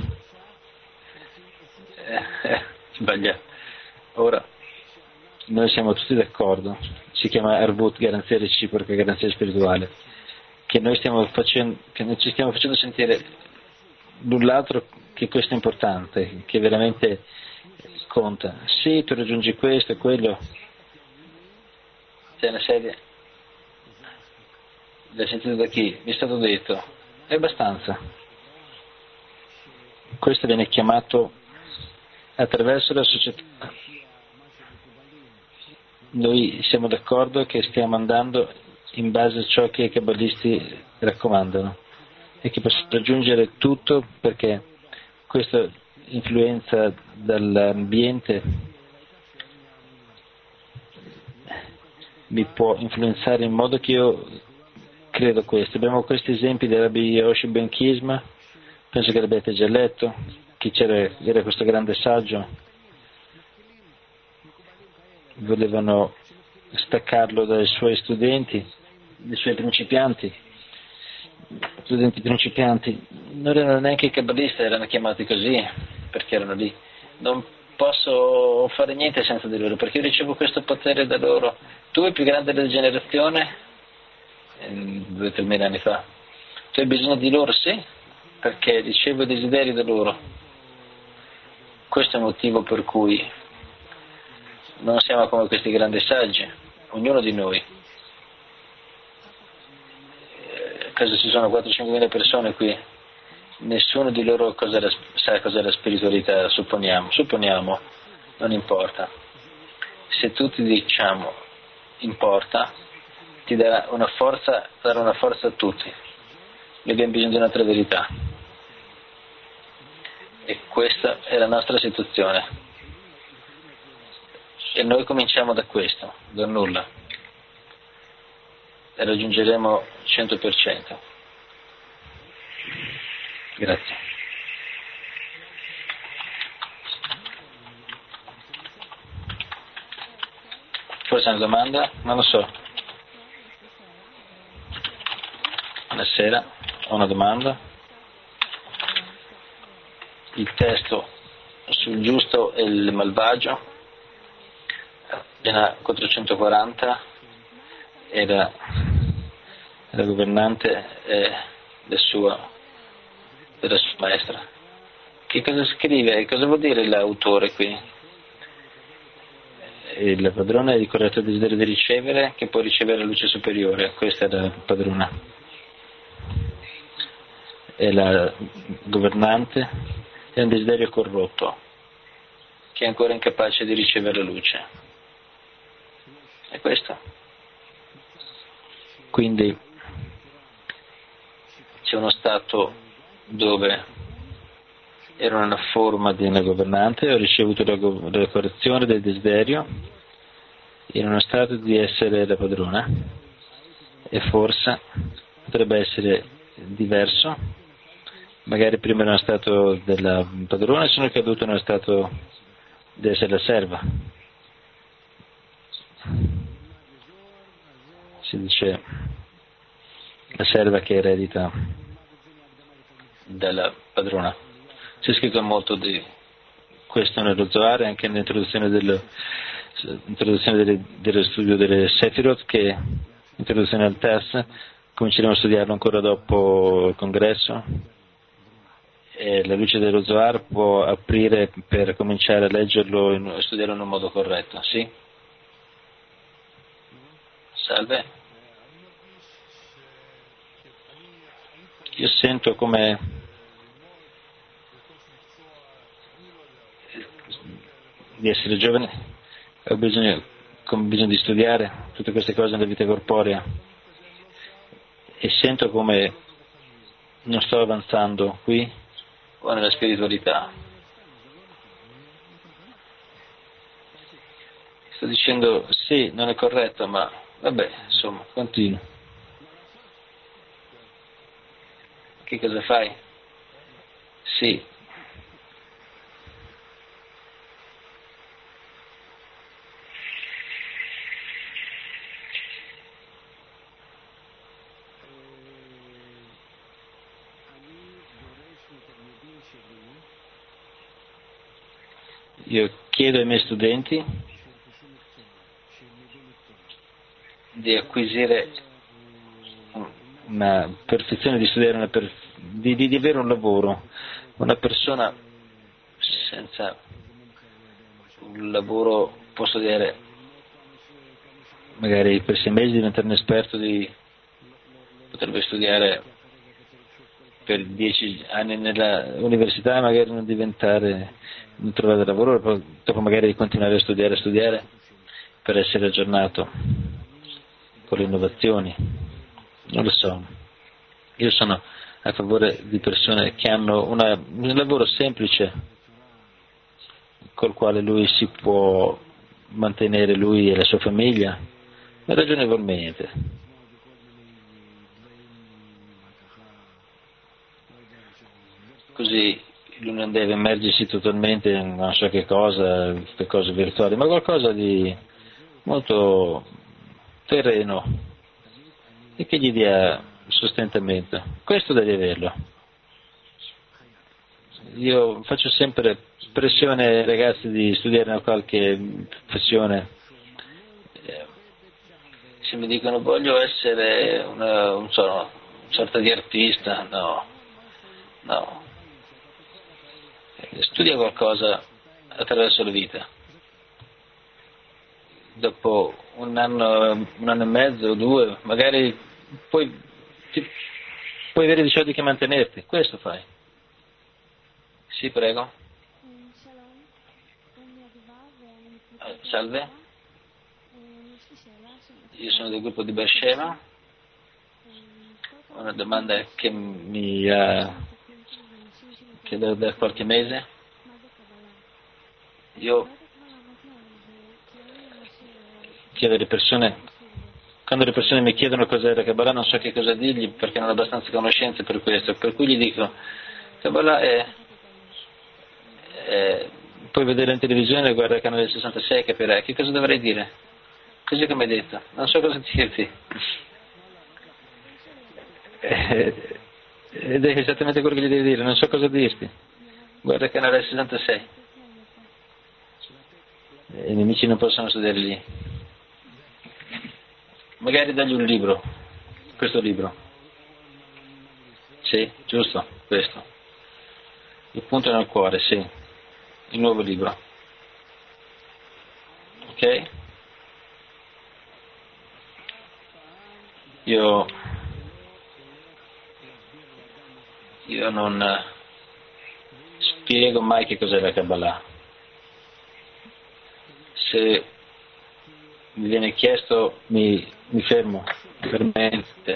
Sbagliato. Ora, noi siamo tutti d'accordo. Si chiama Arvut, garanzia reciproca, garanzia spirituale. Che noi ci stiamo facendo sentire l'un l'altro che questo è importante, che veramente conta. Sì, tu raggiungi questo e quello. C'è una serie. L'hai sentito da chi? Mi è stato detto. È abbastanza. Questo viene chiamato attraverso la società. Noi siamo d'accordo che stiamo andando in base a ciò che i cabalisti raccomandano e che posso raggiungere tutto, perché questa influenza dall'ambiente mi può influenzare in modo che io credo questo. Abbiamo questi esempi di Rabbi Yoshi Ben Kisma, penso che l'abbiate già letto, era questo grande saggio, volevano staccarlo dai suoi studenti, dai suoi principianti. Studenti principianti non erano neanche i cabalisti, erano chiamati così perché erano lì. Non posso fare niente senza di loro, perché io ricevo questo potere da loro. Tu il più grande della generazione, 2 o 3 mila anni fa, tu hai bisogno di loro, sì, perché ricevo i desideri da loro. Questo è il motivo per cui non siamo come questi grandi saggi, ognuno di noi. Cosa ci sono 4-5 mila persone qui? nessuno di loro sa cos'è la spiritualità, supponiamo, non importa. Se tutti diciamo importa, ti darà una forza a tutti. Noi abbiamo bisogno di un'altra verità. E questa è la nostra situazione. E noi cominciamo da questo, dal nulla. E raggiungeremo il 100%. Grazie. Forse è una domanda? Non lo so. Buonasera, ho una domanda. Il testo sul giusto e il malvagio, pagina 440, era la governante della sua maestra. Che cosa scrive? Cosa vuol dire l'autore qui? La padrona è il corretto desiderio di ricevere, che può ricevere la luce superiore. Questa è la padrona. E la governante è un desiderio corrotto, che è ancora incapace di ricevere la luce. È questo. Quindi c'è uno stato dove ero nella forma di una governante, ho ricevuto la correzione del desiderio in uno stato di essere la padrona, e forse potrebbe essere diverso. Magari prima era uno stato della padrona e sono caduto nello stato di essere la serva. Si dice la serva che eredita dalla padrona. C'è scritto molto di questo nello Zohar, anche nell'introduzione dello studio delle Sefirot, che introduzione al test, cominceremo a studiarlo ancora dopo il congresso. E la luce dello Zohar può aprire per cominciare a leggerlo e studiarlo in un modo corretto, sì? Salve. Io sento come di essere giovane, ho bisogno di studiare tutte queste cose nella vita corporea, e sento come non sto avanzando qui o nella spiritualità. Sto dicendo sì, non è corretto, ma vabbè, insomma, continuo. Che cosa fai? Sì. Io chiedo ai miei studenti di acquisire una perfezione, di studiare di avere un lavoro. Una persona senza un lavoro può studiare magari per 6 mesi, diventare un esperto, potrebbe studiare per 10 anni nella università, magari non trovare lavoro, dopo magari continuare a studiare per essere aggiornato con le innovazioni. Non lo so. Io sono a favore di persone che hanno un lavoro semplice col quale lui si può mantenere, lui e la sua famiglia, ragionevolmente. Così lui non deve immergersi totalmente in non so che cosa, queste cose virtuali, ma qualcosa di molto terreno e che gli dia sostentamento. Questo devi averlo. Io faccio sempre pressione ai ragazzi di studiare una qualche professione. Se mi dicono voglio essere una sorta di artista, no. Studia qualcosa attraverso la vita. Dopo un anno e mezzo o 2, magari puoi avere dei soldi che mantenerti. Questo fai. Sì, prego. Salve. Io sono del gruppo di Beersheba. Una domanda che mi chiedo da qualche mese. Io chiedo alle persone, quando le persone mi chiedono cos'è la Kabbalah non so che cosa dirgli perché non ho abbastanza conoscenze per questo, per cui gli dico Kabbalah puoi vedere in televisione, guarda il canale 66 capirai. Che cosa dovrei dire? Così come hai detto, non so cosa dirti. Ed è esattamente quello che gli devi dire, non so cosa dirti. Guarda il canale 66. I nemici non possono sedere lì. Magari dagli un libro, questo libro. Sì, giusto, questo. Il punto è nel cuore, sì. Il nuovo libro. Ok? Io non spiego mai che cos'è la Kabbalah. Se mi viene chiesto mi fermo veramente,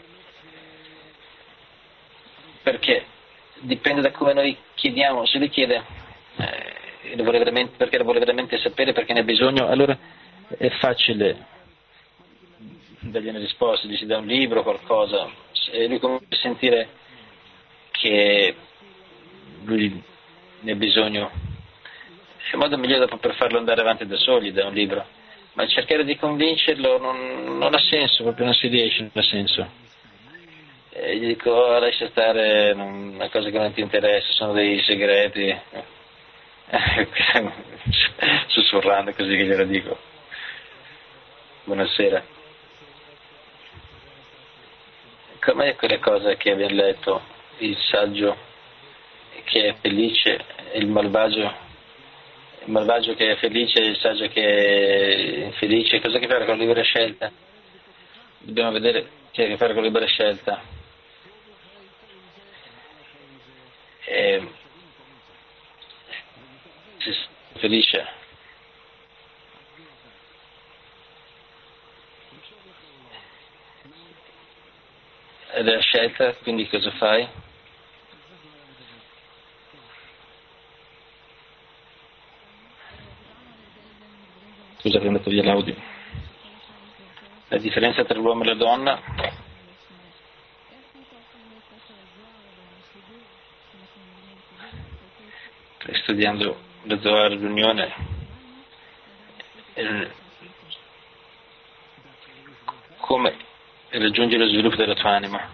perché dipende da come noi chiediamo. Se lui chiede perché lo vuole veramente sapere, perché ne ha bisogno, allora è facile dargli una risposta, gli si dà un libro, qualcosa, e lui comincia a sentire che lui ne ha bisogno. Il modo migliore dopo per farlo andare avanti da soli da un libro, ma cercare di convincerlo non ha senso, proprio non si riesce, non ha senso. E gli dico lascia stare, una cosa che non ti interessa, sono dei segreti, sussurrando così che glielo dico. Buonasera. Com'è quella cosa che abbiamo letto, il saggio che è felice e il malvagio che è felice e il saggio che è infelice? Cosa ha a che fare con la libera scelta? Dobbiamo vedere che ha a che fare con la libera scelta. Felice. Ed è la scelta, quindi cosa fai? Scusa che ho messo via l'audio. La differenza tra l'uomo e la donna? Stai studiando la Zohar, l'unione. Come raggiungere lo sviluppo della tua anima?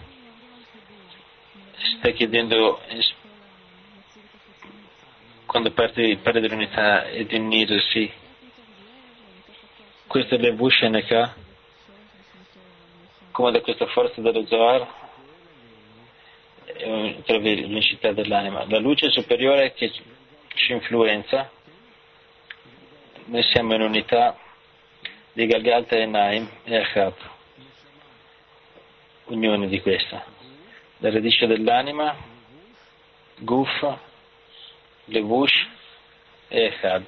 Stai chiedendo, quando parli dell'unità e di unirsi, questa è l'Evush Neka, come da questa forza dello Zohar, trovi l'unicità dell'anima. La luce superiore che ci influenza, noi siamo in unità di Galgalta e Naim e Achab, unione di questa. La radice dell'anima, Guf, Levush e Echad.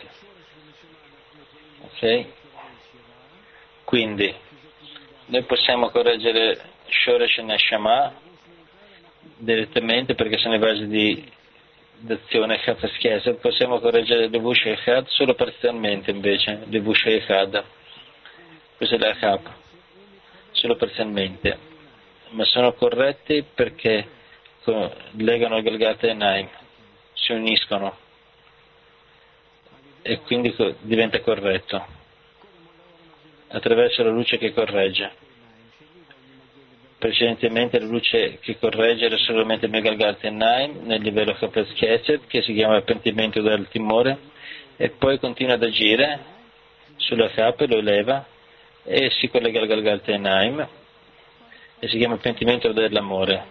Ok? Quindi noi possiamo correggere Shoresh e Neshama direttamente perché sono le basi d'azione Chafas Chiesa. Possiamo correggere Levush e Echad solo parzialmente invece, Levush e Echad. Questa è la Chap, solo parzialmente, ma sono corretti perché legano il Galgata e Naim, si uniscono e quindi diventa corretto attraverso la luce che corregge. Precedentemente la luce che corregge era solamente il Galgata e Naim nel livello Chafaz Chesed, che si chiama pentimento dal timore, e poi continua ad agire sulla Chap e lo eleva e si collega al Galgalta e Naim e si chiama pentimento dell'amore.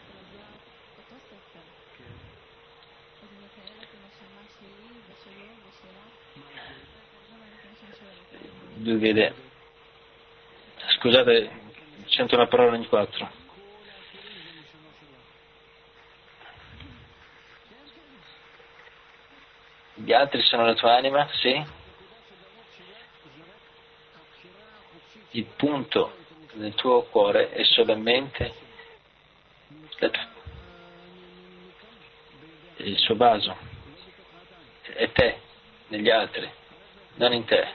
Lui vede, scusate, sento una parola ogni 4. Gli altri sono la tua anima? Sì. Il punto del tuo cuore è solamente il suo vaso, è te, negli altri, non in te,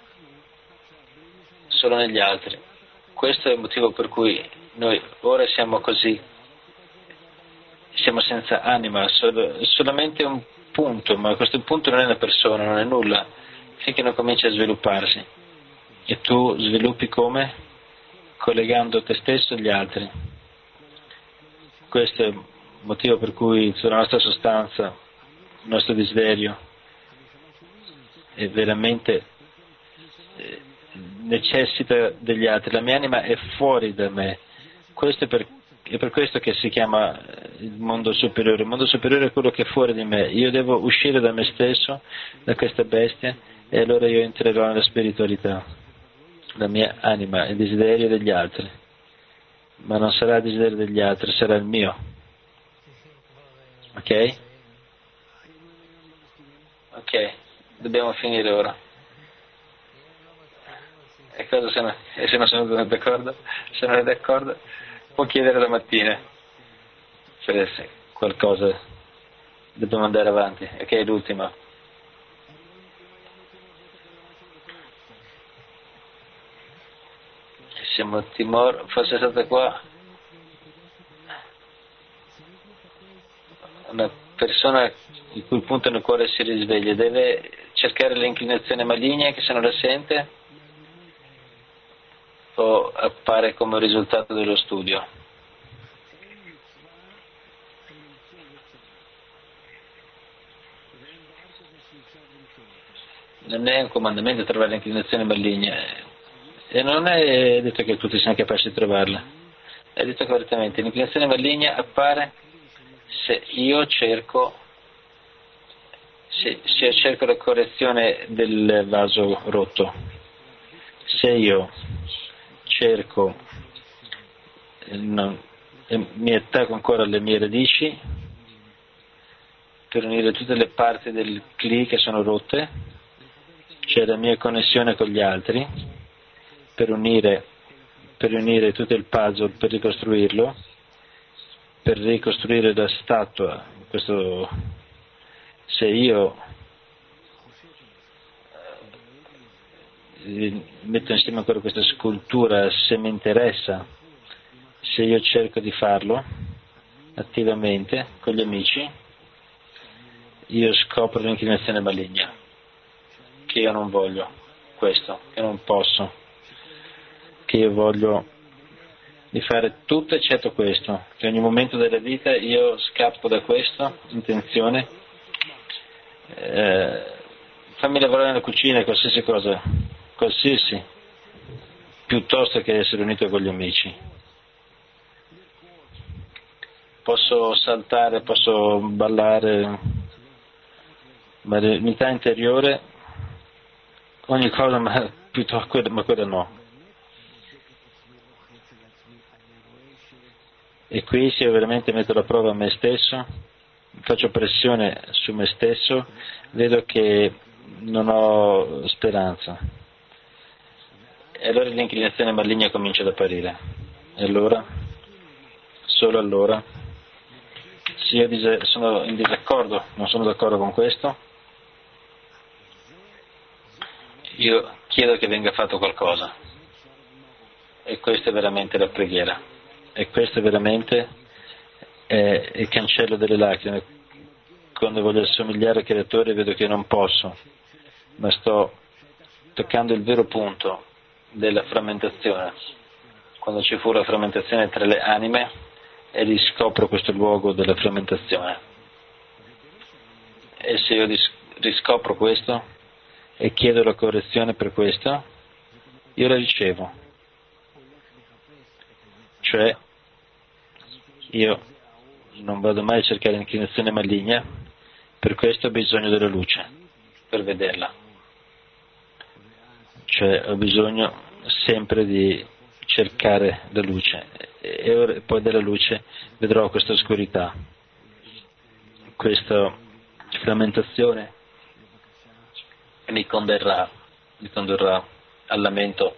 solo negli altri. Questo è il motivo per cui noi ora siamo così, siamo senza anima, solamente un punto, ma questo punto non è una persona, non è nulla, finché non comincia a svilupparsi. E tu sviluppi come? Collegando te stesso agli altri. Questo è il motivo per cui sulla nostra sostanza, il nostro desiderio è veramente necessita degli altri. La mia anima è fuori da me. Questo è per questo che si chiama il mondo superiore. Il mondo superiore è quello che è fuori di me. Io devo uscire da me stesso, da questa bestia, e allora io entrerò nella spiritualità. La mia anima è il desiderio degli altri, ma non sarà il desiderio degli altri, sarà il mio. Ok? Ok, dobbiamo finire ora. E cosa se non sono d'accordo? Se non è d'accordo, può chiedere la mattina. Se qualcosa dobbiamo andare avanti. Ok, l'ultima. Siamo a Timor, forse è stata qua una persona il cui punto nel cuore si risveglia, deve cercare l'inclinazione maligna che se non la sente o appare come risultato dello studio. Non è un comandamento trovare l'inclinazione maligna. E non è detto che tutti siano capaci di trovarla. È detto correttamente, l'inclinazione maligna appare se io cerco la correzione del vaso rotto. Se io cerco mi attacco ancora alle mie radici per unire tutte le parti del cli che sono rotte, cioè la mia connessione con gli altri, per unire tutto il puzzle, per ricostruirlo, per ricostruire la statua. Questo, se io metto insieme ancora questa scultura, se mi interessa, se io cerco di farlo attivamente con gli amici, io scopro l'inclinazione maligna, che io non voglio questo, che non posso, che io voglio di fare tutto eccetto questo, che ogni momento della vita io scappo da questa intenzione, fammi lavorare nella cucina, qualsiasi cosa, qualsiasi, piuttosto che essere unito con gli amici. Posso saltare, posso ballare, ma l'unità interiore, ogni cosa, ma quella no. E qui se io veramente metto alla prova me stesso, faccio pressione su me stesso, vedo che non ho speranza. E allora l'inclinazione maligna comincia ad apparire. E allora, solo allora, se io sono in disaccordo, non sono d'accordo con questo, io chiedo che venga fatto qualcosa. E questa è veramente la preghiera. E questo veramente è il cancello delle lacrime. Quando voglio assomigliare al Creatore vedo che non posso, ma sto toccando il vero punto della frammentazione. Quando ci fu la frammentazione tra le anime, e riscopro questo luogo della frammentazione. E se io riscopro questo e chiedo la correzione per questo, io la ricevo. Cioè, io non vado mai a cercare l'inclinazione maligna, per questo ho bisogno della luce, per vederla. Cioè, ho bisogno sempre di cercare la luce, e poi dalla luce vedrò questa oscurità, questa frammentazione e mi condurrà al lamento,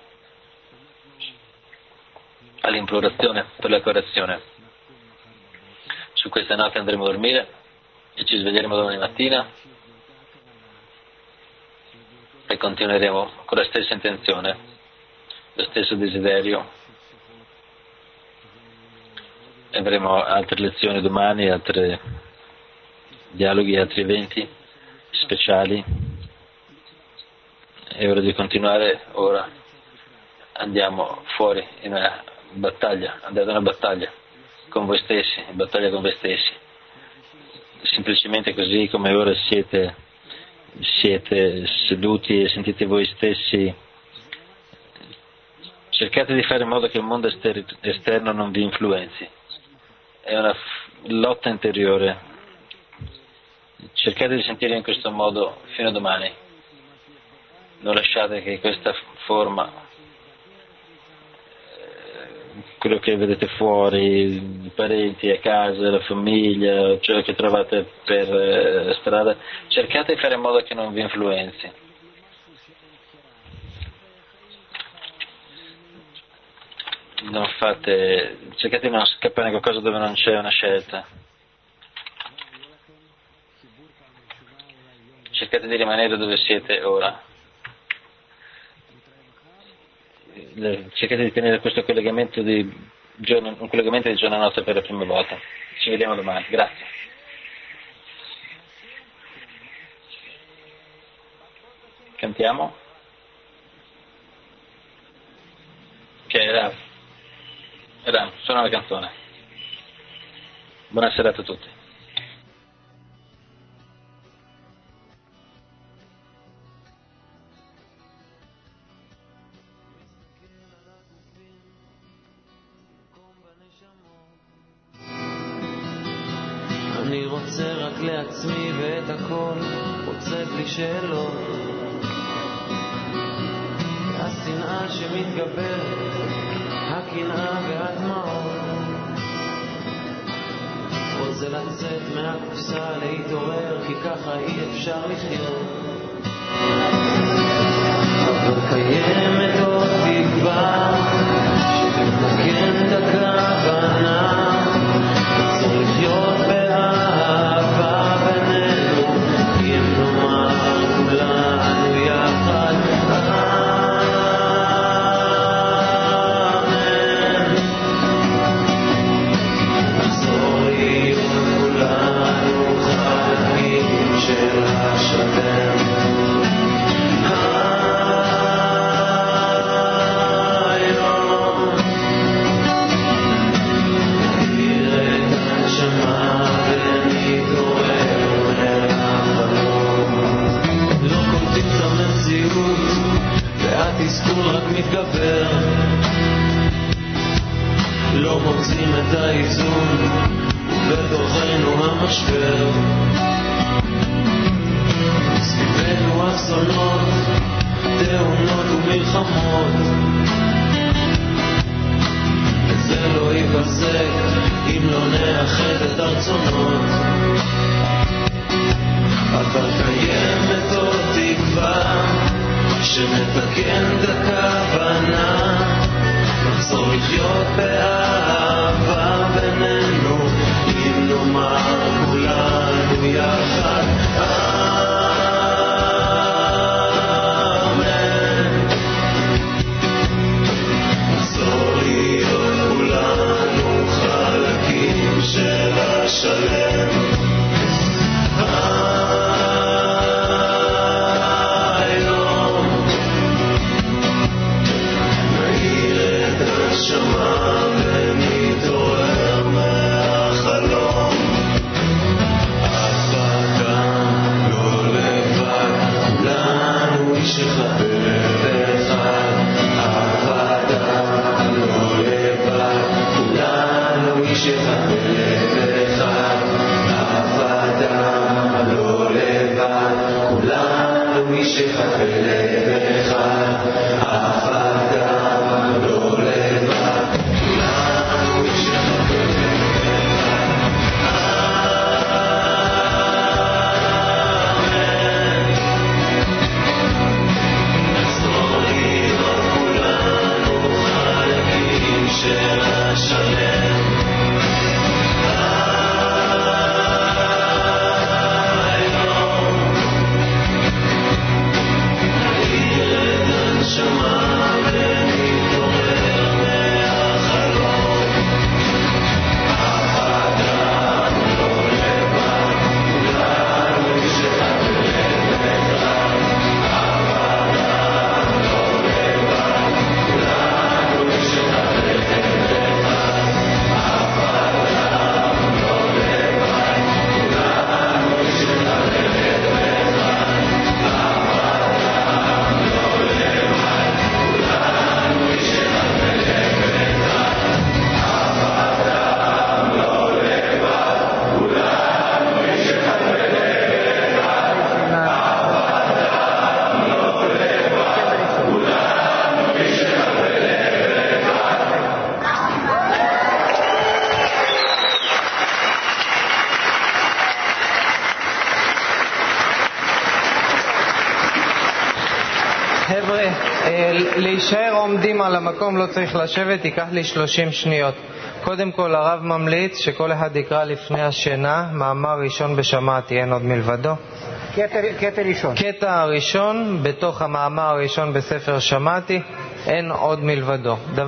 all'implorazione per la correzione. Su questa notte andremo a dormire e ci sveglieremo domani mattina e continueremo con la stessa intenzione, lo stesso desiderio. E avremo altre lezioni domani, altri dialoghi, altri eventi speciali. È ora di continuare. Ora andiamo fuori in una battaglia, andate a una battaglia con voi stessi, in battaglia con voi stessi. Semplicemente così come ora siete seduti e sentite voi stessi, cercate di fare in modo che il mondo esterno non vi influenzi. È una lotta interiore. Cercate di sentire in questo modo fino a domani. Non lasciate che questa forma, quello che vedete fuori, i parenti, a casa, la famiglia, ciò che trovate per strada, cercate di fare in modo che non vi influenzi. Cercate di non scappare in qualcosa dove non c'è una scelta. Cercate di rimanere dove siete ora. Cercate di tenere questo collegamento di giorno e notte per la prima volta. Ci vediamo domani. Grazie. Cantiamo? Ok, Ram, suona la canzone. Buona serata a tutti. אני רוצה רק לעצמי ואת הכל, רוצה בלי שאלות. השנאה שמתגברת, הקנאה והדמעות. רוצה לצאת מהקופסה, להתעורר, כי ככה אי אפשר לחיות. אבל קיימת עוד תקווה, שתתקן את הכוונה. צריך לחיות באהבה בינינו, כי אם נאמר כולנו יחד, אמן. נחזור להיות כולנו חלקים של השלם. והתסכול רק מתגבר, לא מוצאים את האיזון ובתוכנו המשבר. סביבנו אסונות, תאונות ומלחמות, וזה לא ייפסק אם לא נאחד את הרצונות. אבל קיימת עוד תקווה שנתקן את הכוונה, נחזור לחיות באהבה בינינו, אם נאמר כולנו יחד, אמן. נחזור להיות כולנו חלקים של השלם. להישאר עומדים על המקום, לא צריך לשבת, ייקח לי 30 שניות. קודם כל הרב ממליץ שכל אחד יקרא לפני השינה מאמר ראשון בשמעתי, אין עוד מלבדו. קטע ראשון. קטע הראשון בתוך המאמר הראשון בספר שמעתי, אין עוד מלבדו.